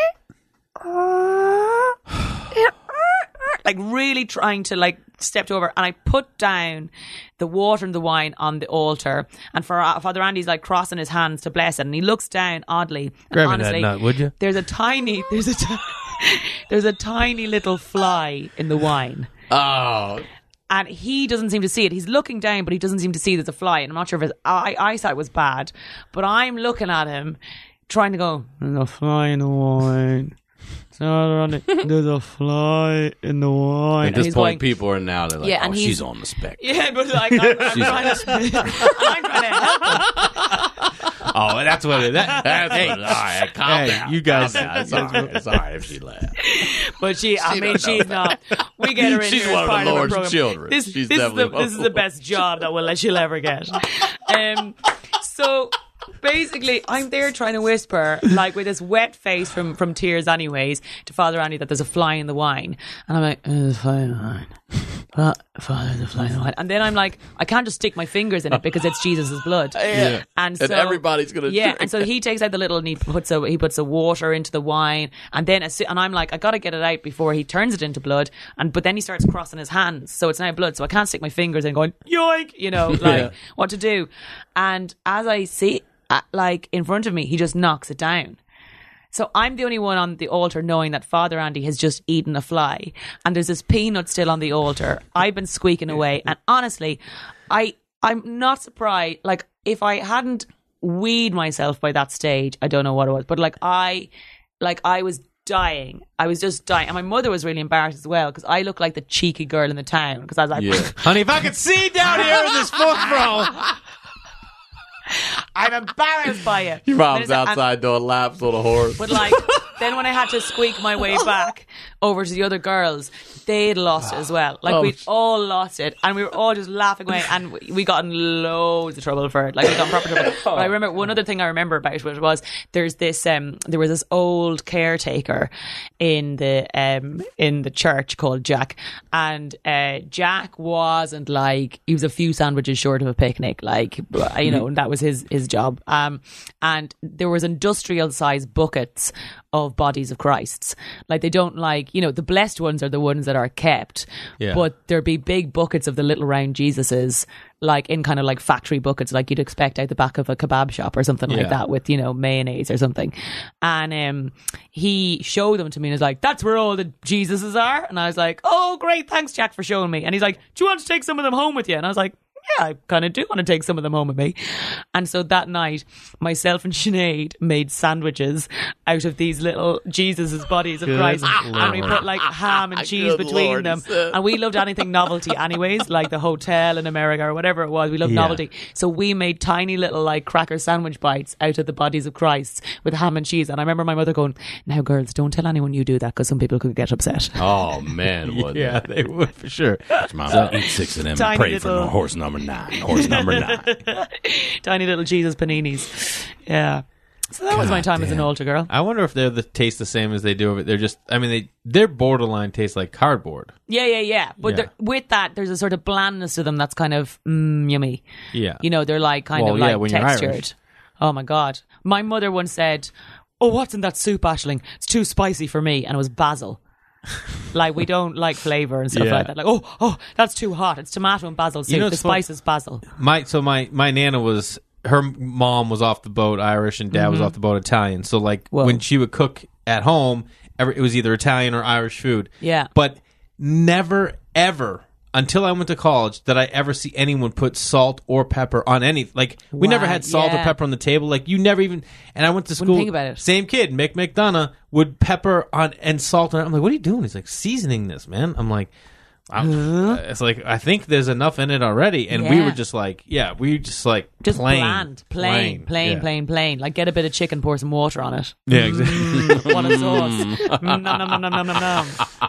like really trying to like step over, and I put down the water and the wine on the altar, and for uh, Father Andy's like crossing his hands to bless it, and he looks down oddly. And grab me that honestly, nut, would you? there's a tiny, there's a, t- there's a tiny little fly in the wine. Oh, And he doesn't seem to see it. He's looking down, but he doesn't seem to see there's a fly. And I'm not sure if his eye- eyesight was bad. But I'm looking at him, trying to go, there's a fly in the wine. There's a fly in the wine. at this he's point, going, people are now they're like, Yeah, oh, and he's- she's on the spectrum. yeah, but like, I'm, I'm, trying, to, I'm trying to help him. oh, that's what it is. That, That's hey, what, all right, calm hey, down. you guys- calm down. It's all right. It's all right if she laughs. But she, I She mean, don't know she's that. not. We get her in She's here one as of the part of Lord's our program. children. This, She's this is the definitely this is the best job that will she'll ever get. Um, so basically, I'm there trying to whisper, like with this wet face from from tears, anyways, to Father Andy that there's a fly in the wine, and I'm like, oh, there's a fly in the wine. Uh, Father, there's a fly in the wine. And then I'm like, I can't just stick my fingers in it because it's Jesus' blood. Yeah. And so And everybody's gonna yeah. drink And so he takes out the little and he puts a he puts the water into the wine, and then as, and I'm like, I got to get it out before he turns it into blood. And but then he starts crossing his hands, so it's now blood. So I can't stick my fingers in, going yoink, you know, like Yeah. what to do. And as I see, uh, like in front of me, he just knocks it down. So I'm the only one on the altar knowing that Father Andy has just eaten a fly, and there's this peanut still on the altar. I've been squeaking away, and honestly, I I'm not surprised. Like if I hadn't weed myself by that stage, I don't know what it was, but like I, like I was dying. I was just dying, and my mother was really embarrassed as well because I look like the cheeky girl in the town because I was like, Yeah. honey, if I could see down here in this foot, bro. I'm embarrassed by it. Your mom's And- outside doing laps on a horse. But like, then when I had to squeak my way back over to the other girls, they'd lost it as well. Like Oh, we'd sh- all lost it, and we were all just laughing away, and we- we got in loads of trouble for it. Like we got in proper trouble. But I remember one other thing I remember about it was there's this um there was this old caretaker in the um in the church called Jack, and uh, Jack wasn't like, he was a few sandwiches short of a picnic, like, you know, and that was his his job. Um, and there was industrial sized buckets of bodies of Christs. Like they don't like, you know, the blessed ones are the ones that are kept, Yeah. but there'd be big buckets of the little round Jesuses, like in kind of like factory buckets, like you'd expect out the back of a kebab shop or something Yeah. like that, with, you know, mayonnaise or something. And um, he showed them to me and was like, that's where all the Jesuses are. And I was like, oh great, thanks Jack for showing me. And he's like, do you want to take some of them home with you? And I was like, yeah, I kind of do want to take some of them home with me. And so that night, myself and Sinead made sandwiches out of these little Jesus's bodies of Good Christ. Lord. And we put like ham and cheese Good between Lord, them. sir. And we loved anything novelty anyways, like the hotel in America or whatever it was. We loved Yeah. novelty. So we made tiny little like cracker sandwich bites out of the bodies of Christ with ham and cheese. And I remember my mother going, now girls, don't tell anyone you do that because some people could get upset. Oh man, what? Yeah, they would for sure. Mom, eat six of them Tiny and pray little- for horse number nine. Horse number nine. Tiny little Jesus paninis. Yeah. So that was my time as an altar girl. I wonder if they're the taste the same as they do over. They're just. I mean, they they're borderline taste like cardboard. Yeah, yeah, yeah. But Yeah. there- with that, there's a sort of blandness to them that's kind of mm, yummy. Yeah. You know, they're like kind Well, of yeah, like when you're textured. Irish. Oh my God. My mother once said, oh, what's in that soup, Aisling? It's too spicy for me. And it was basil. Like, we don't like flavour and stuff Yeah. like that. Like, oh, oh, that's too hot. It's tomato and basil soup. know, the it's fun- spice is basil. My so my my nana was her mom was off the boat Irish and dad was off the boat Italian. So like Whoa. when she would cook at home, every, it was either Italian or Irish food. Yeah. But never ever until I went to college did I ever see anyone put salt or pepper on any. Like we never Wow, had salt yeah. or pepper on the table. Like you never even. And I went to school. think about it. Same kid, Mick McDonough, would pepper on and salt on it. I'm like, what are you doing? He's like, seasoning this, man. I'm like. I'm, it's like I think there's enough in it already, and we Yeah. were just like, yeah, we just like Just plain, bland. Plain, plain, yeah. plain, plain. Like, get a bit of chicken, pour some water on it. Yeah, exactly, What a sauce. Nom, nom, nom, nom, nom, nom, nom.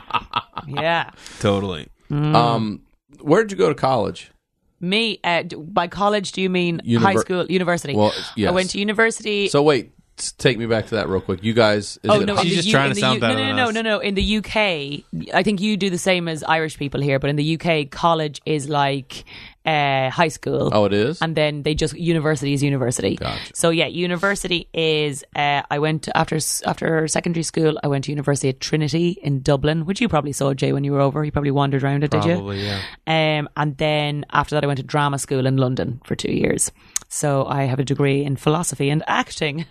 Yeah. totally. Um, where did you go to college? Me, uh, d- by college, do you mean Univer- high school, university? Well, yes. I went to university. So wait, s- take me back to that real quick. You guys, is Oh it no! hi- in She's the just U- trying in to the sound U- better No, no, than no, us. no, no. In the U K, I think you do the same as Irish people here, but in the U K, college is like uh, high school. Oh, it is? And then they just university is university. Gotcha. So yeah, university is. Uh, I went to, after after secondary school. I went to university at Trinity in Dublin, which you probably saw, Jay, when you were over. You probably wandered around it, did you? Probably, yeah. Um, and then after that, I went to drama school in London for two years. So I have a degree in philosophy and acting.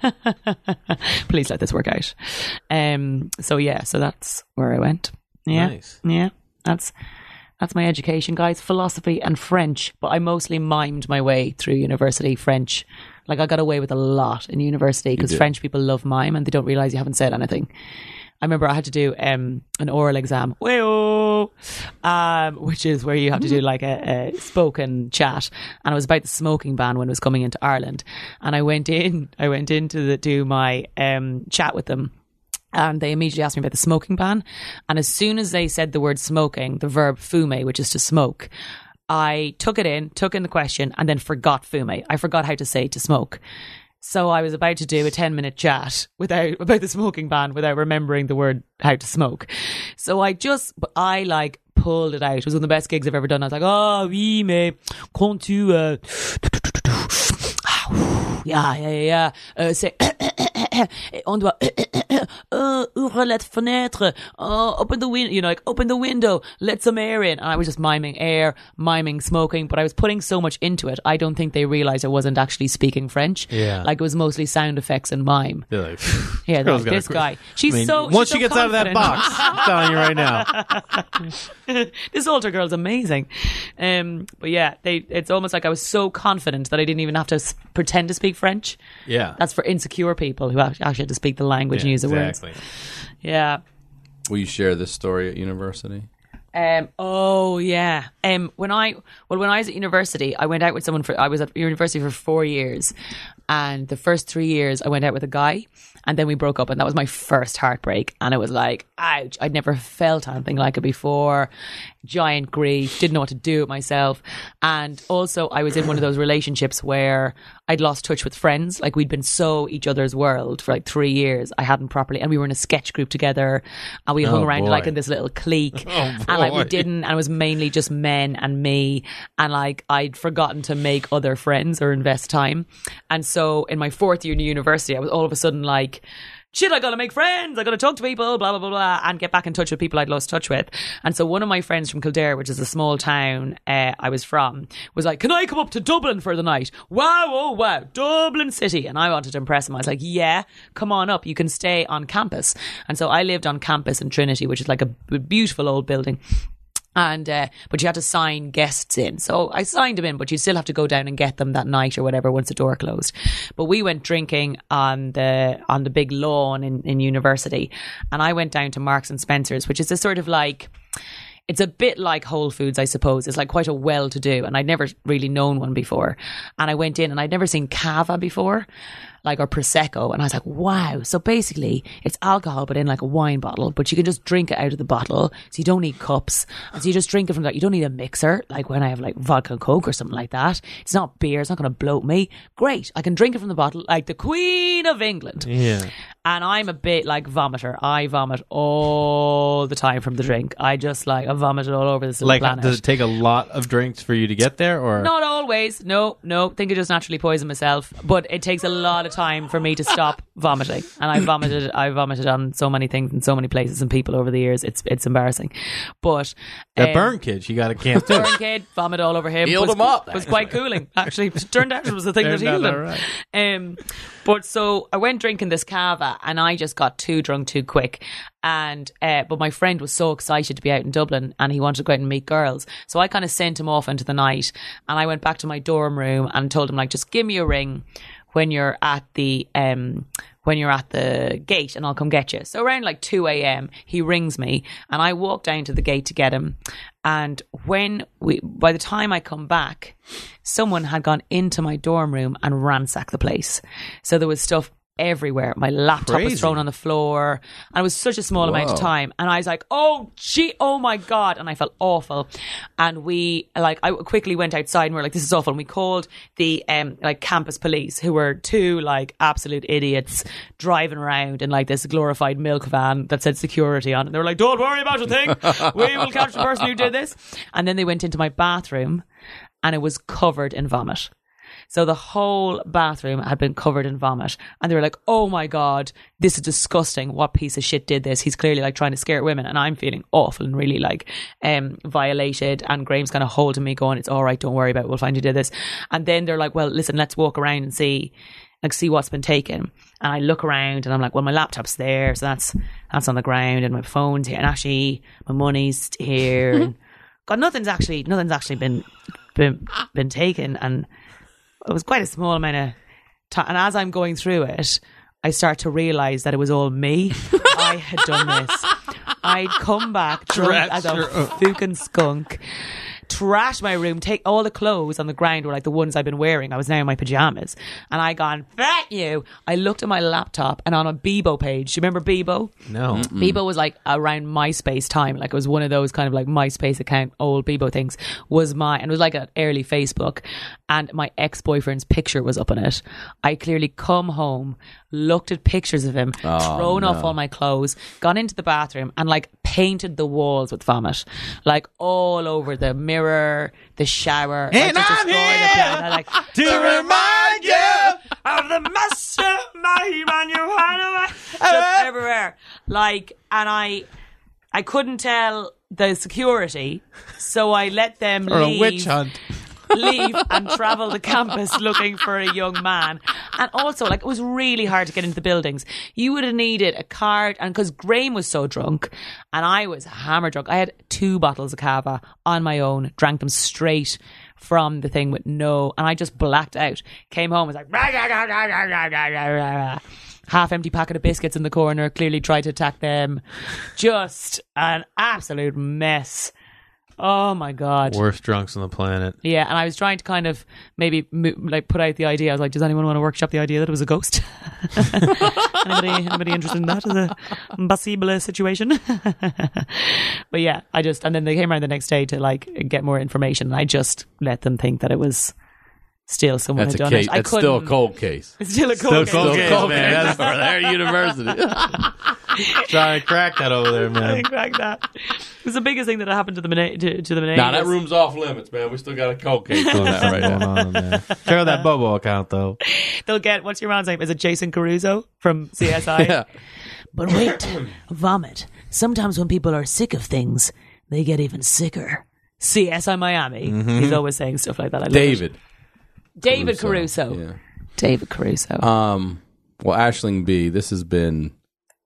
Please let this work out. Um, so yeah, so that's where I went. Yeah, Nice. yeah, that's that's my education, guys. Philosophy and French, but I mostly mimed my way through university French. Like I got away with a lot in university because French people love mime and they don't realize you haven't said anything. I remember I had to do um, an oral exam, Way-oh! um, which is where you have to do like a, a spoken chat, and it was about the smoking ban when it was coming into Ireland. And I went in, I went in to the, do my um, chat with them, and they immediately asked me about the smoking ban. And as soon as they said the word smoking, the verb fume, which is to smoke, I took it in, took in the question, and then forgot fume. I forgot how to say to smoke. So I was about to do a ten minute chat without about the smoking ban without remembering the word how to smoke. So I just, I like pulled it out. It was one of the best gigs I've ever done. I was like, oh, oui, mais quand tu, uh, yeah, yeah, yeah, uh, c'est, on doit, uh, ouvre la fenêtre, uh, open the window, you know, like, open the window, let some air in. And I was just miming air, miming smoking, but I was putting so much into it, I don't think they realised I wasn't actually speaking French. Yeah. Like, it was mostly sound effects and mime. They're like, Yeah, girl's like, gotta this quit. guy. She's I mean, so once she's she so gets out of that confident. box, I'm telling you right now. This altar girl's amazing. Um, but yeah, they, it's almost like I was so confident that I didn't even have to s- pretend to speak French. Yeah, That's for insecure people who actually had to speak the language yeah, and use the exactly. words. Yeah. Will you share this story at university? Um, oh yeah. Um, when I well, when I was at university, I went out with someone for. I was at university for four years, and the first three years I went out with a guy, and then we broke up, and that was my first heartbreak. And it was like, ouch! I'd never felt anything like it before. Giant grief. Didn't know what to do with myself, and also I was in one of those relationships where I'd lost touch with friends. Like we'd been so each other's world for like three years. I hadn't properly, and we were in a sketch group together, and we hung Oh, around boy. like in this little clique, Oh, and like we boy. didn't, and it was mainly just men and me, and like I'd forgotten to make other friends or invest time. And so in my fourth year in university, I was all of a sudden like, shit, I gotta make friends, I gotta talk to people, blah, blah, blah, blah, and get back in touch with people I'd lost touch with. And so one of my friends from Kildare, which is a small town uh, I was from, was like, can I come up to Dublin for the night? Wow, oh wow, Dublin City. And I wanted to impress him. I was like, yeah, come on up, you can stay on campus. And so I lived on campus in Trinity, which is like a b- beautiful old building. And uh, but you had to sign guests in, so I signed them in, but you still have to go down and get them that night or whatever once the door closed. But we went drinking on the on the big lawn in, in university, and I went down to Marks and Spencer's, which is a sort of like, it's a bit like Whole Foods, I suppose. It's like quite a well-to-do, and I'd never really known one before. And I went in, and I'd never seen cava before, like, or prosecco, and I was like, wow. So basically it's alcohol but in like a wine bottle, but you can just drink it out of the bottle, so you don't need cups, and so you just drink it from that. You don't need a mixer like when I have like vodka and coke or something like that. It's not beer, it's not going to bloat me. Great, I can drink it from the bottle like the Queen of England. Yeah. And I'm a bit like vomiter. I vomit all the time from the drink. I just like I vomited all over this little Like, planet. does it take a lot of drinks for you to get there, or Not always. No, no. Think I just naturally poison myself. But it takes a lot of time for me to stop vomiting. And I vomited I vomited on so many things in so many places and people over the years. It's it's embarrassing. But that um, burn kid? You got to camp too. burn kid, vomit all over him. Healed was, him up. Was quite cooling. Actually, it turned out it was the thing that Turned healed out him. all right. Um, but so I went drinking this cava, and I just got too drunk too quick. And uh, but my friend was so excited to be out in Dublin, and he wanted to go out and meet girls. So I kind of sent him off into the night, and I went back to my dorm room and told him, like, just give me a ring when you're at the um when you're at the gate, and I'll come get you. So around like two a.m. he rings me, and I walk down to the gate to get him. And when we, by the time I come back, someone had gone into my dorm room and ransacked the place. So there was stuff everywhere. My laptop Crazy. was thrown on the floor, and it was such a small amount of Whoa. time. And I was like, oh gee, oh my God. And I felt awful. And we, like, I quickly went outside and we were like, this is awful. And we called the um like campus police, who were two like absolute idiots driving around in like this glorified milk van that said security on it. And they were like, don't worry about a thing. We will catch the person who did this. And then they went into my bathroom, and it was covered in vomit. So the whole bathroom had been covered in vomit, and they were like, oh my God, this is disgusting. What piece of shit did this? He's clearly like trying to scare women. And I'm feeling awful and really like um, violated. And Graham's kind of holding me going, it's all right, don't worry about it. We'll find you did this. And then they're like, well, listen, let's walk around and see, like, see what's been taken. And I look around and I'm like, well, my laptop's there. So that's, that's on the ground, and my phone's here. And actually my money's here. And God, nothing's actually, nothing's actually been, been, been taken. And it was quite a small amount of time. And as I'm going through it, I start to realise that it was all me. I had done this. I'd come back drunk as a fucking skunk, trash my room, take all the clothes on the ground were like the ones I've been wearing. I was now in my pajamas. And I gone, fuck you. I looked at my laptop, and on a Bebo page, do you remember Bebo? No. Bebo was like around MySpace time. Like, it was one of those kind of like MySpace account, old Bebo things, was my, and it was like an early Facebook. And my ex-boyfriend's picture was up on it. I clearly come home, looked at pictures of him, Oh, thrown no. off all my clothes, gone into the bathroom, and like painted the walls with vomit, like all over the mirror, the shower. And like, just I'm destroyed here the place. I, like, to remind you of the mess of my man you had just everywhere. Like, and I, I couldn't tell the security, so I let them or leave. a witch hunt. leave and travel the campus looking for a young man. And also, like, it was really hard to get into the buildings. You would have needed a card, and because Graham was so drunk and I was hammer drunk, I had two bottles of cava on my own, drank them straight from the thing with no, and I just blacked out. Came home, was like half empty packet of biscuits in the corner, clearly tried to attack them. Just an absolute mess. Oh my God. Worst drunks on the planet. Yeah, and I was trying to kind of maybe mo- like put out the idea. I was like, does anyone want to workshop the idea that it was a ghost? anybody, anybody interested in that as a possible situation? But yeah, I just, and then they came around the next day to like get more information, and I just let them think that it was still someone That's had a done case. it. I That's still a couldn't- cold case. It's still a Still cold cold case. case, man. That's- for their university. Try and crack that over there, I man. think like that. It was the biggest thing that happened to the Mena- to, to the Menages. Nah, that room's off limits, man. We still got a cold case on that right Going now. on in there. Check out that Bobo account, though. They'll get, what's your man's name? Is it Jason Caruso from C S I? Yeah. But wait, vomit. Sometimes when people are sick of things, they get even sicker. C S I Miami. He's always saying stuff like that. I love David. it. David Caruso. Yeah. David Caruso. Um. Well, Aisling B, this has been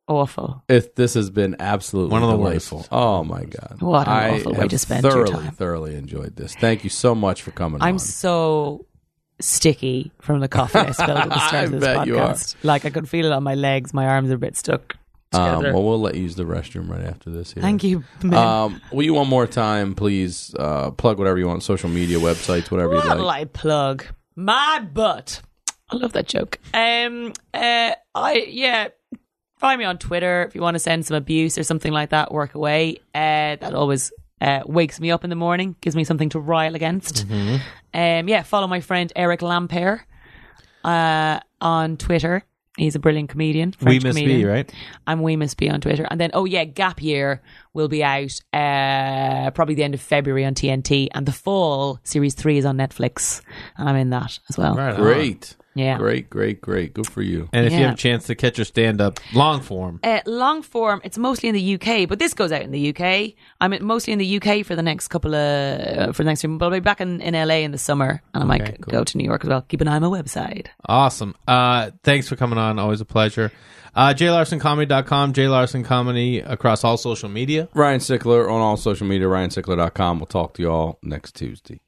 awful. If this has been absolutely One of the delightful. worst. Oh my god! What an I awful way have to spend your thoroughly, time. Thoroughly enjoyed this. Thank you so much for coming I'm on. so sticky from the coffee I spilled at the start I of this bet you are. podcast. Like I could feel it on my legs. My arms are a bit stuck Um, together. well, we'll let you use the restroom right after this. Here. Thank you. man. Um, will you one more time, please, uh, plug whatever you want, social media, websites, whatever you'd What'll like. I plug? My butt. I love that joke. Um, uh, I yeah. Find me on Twitter if you want to send some abuse or something like that. Work away. Uh, that always uh, wakes me up in the morning, gives me something to rile against. Mm-hmm. Um, yeah, follow my friend Eric Lampere uh, on Twitter. He's a brilliant comedian. French We Must comedian. Be, right? I'm We Must Be on Twitter. And then, oh yeah, Gap Year will be out uh, probably the end of February on T N T. And The Fall, Series three is on Netflix. And I'm in that as well. Right on. Great. Yeah. Great, great, great. Good for you. And if you Yeah. have a chance to catch your stand-up long form, Uh, long form, it's mostly in the U K, but this goes out in the U K. I'm in- mostly in the U K for the next couple of, uh, for the next few months, but I'll be back in, in L A in the summer, and I might Okay, cool. go to New York as well. Keep an eye on my website. awesome. Uh, thanks for coming on. Always a pleasure. Uh, j larson comedy dot com, J Larson Comedy across all social media. Ryan Sickler on all social media, ryan sickler dot com. We'll talk to you all next Tuesday.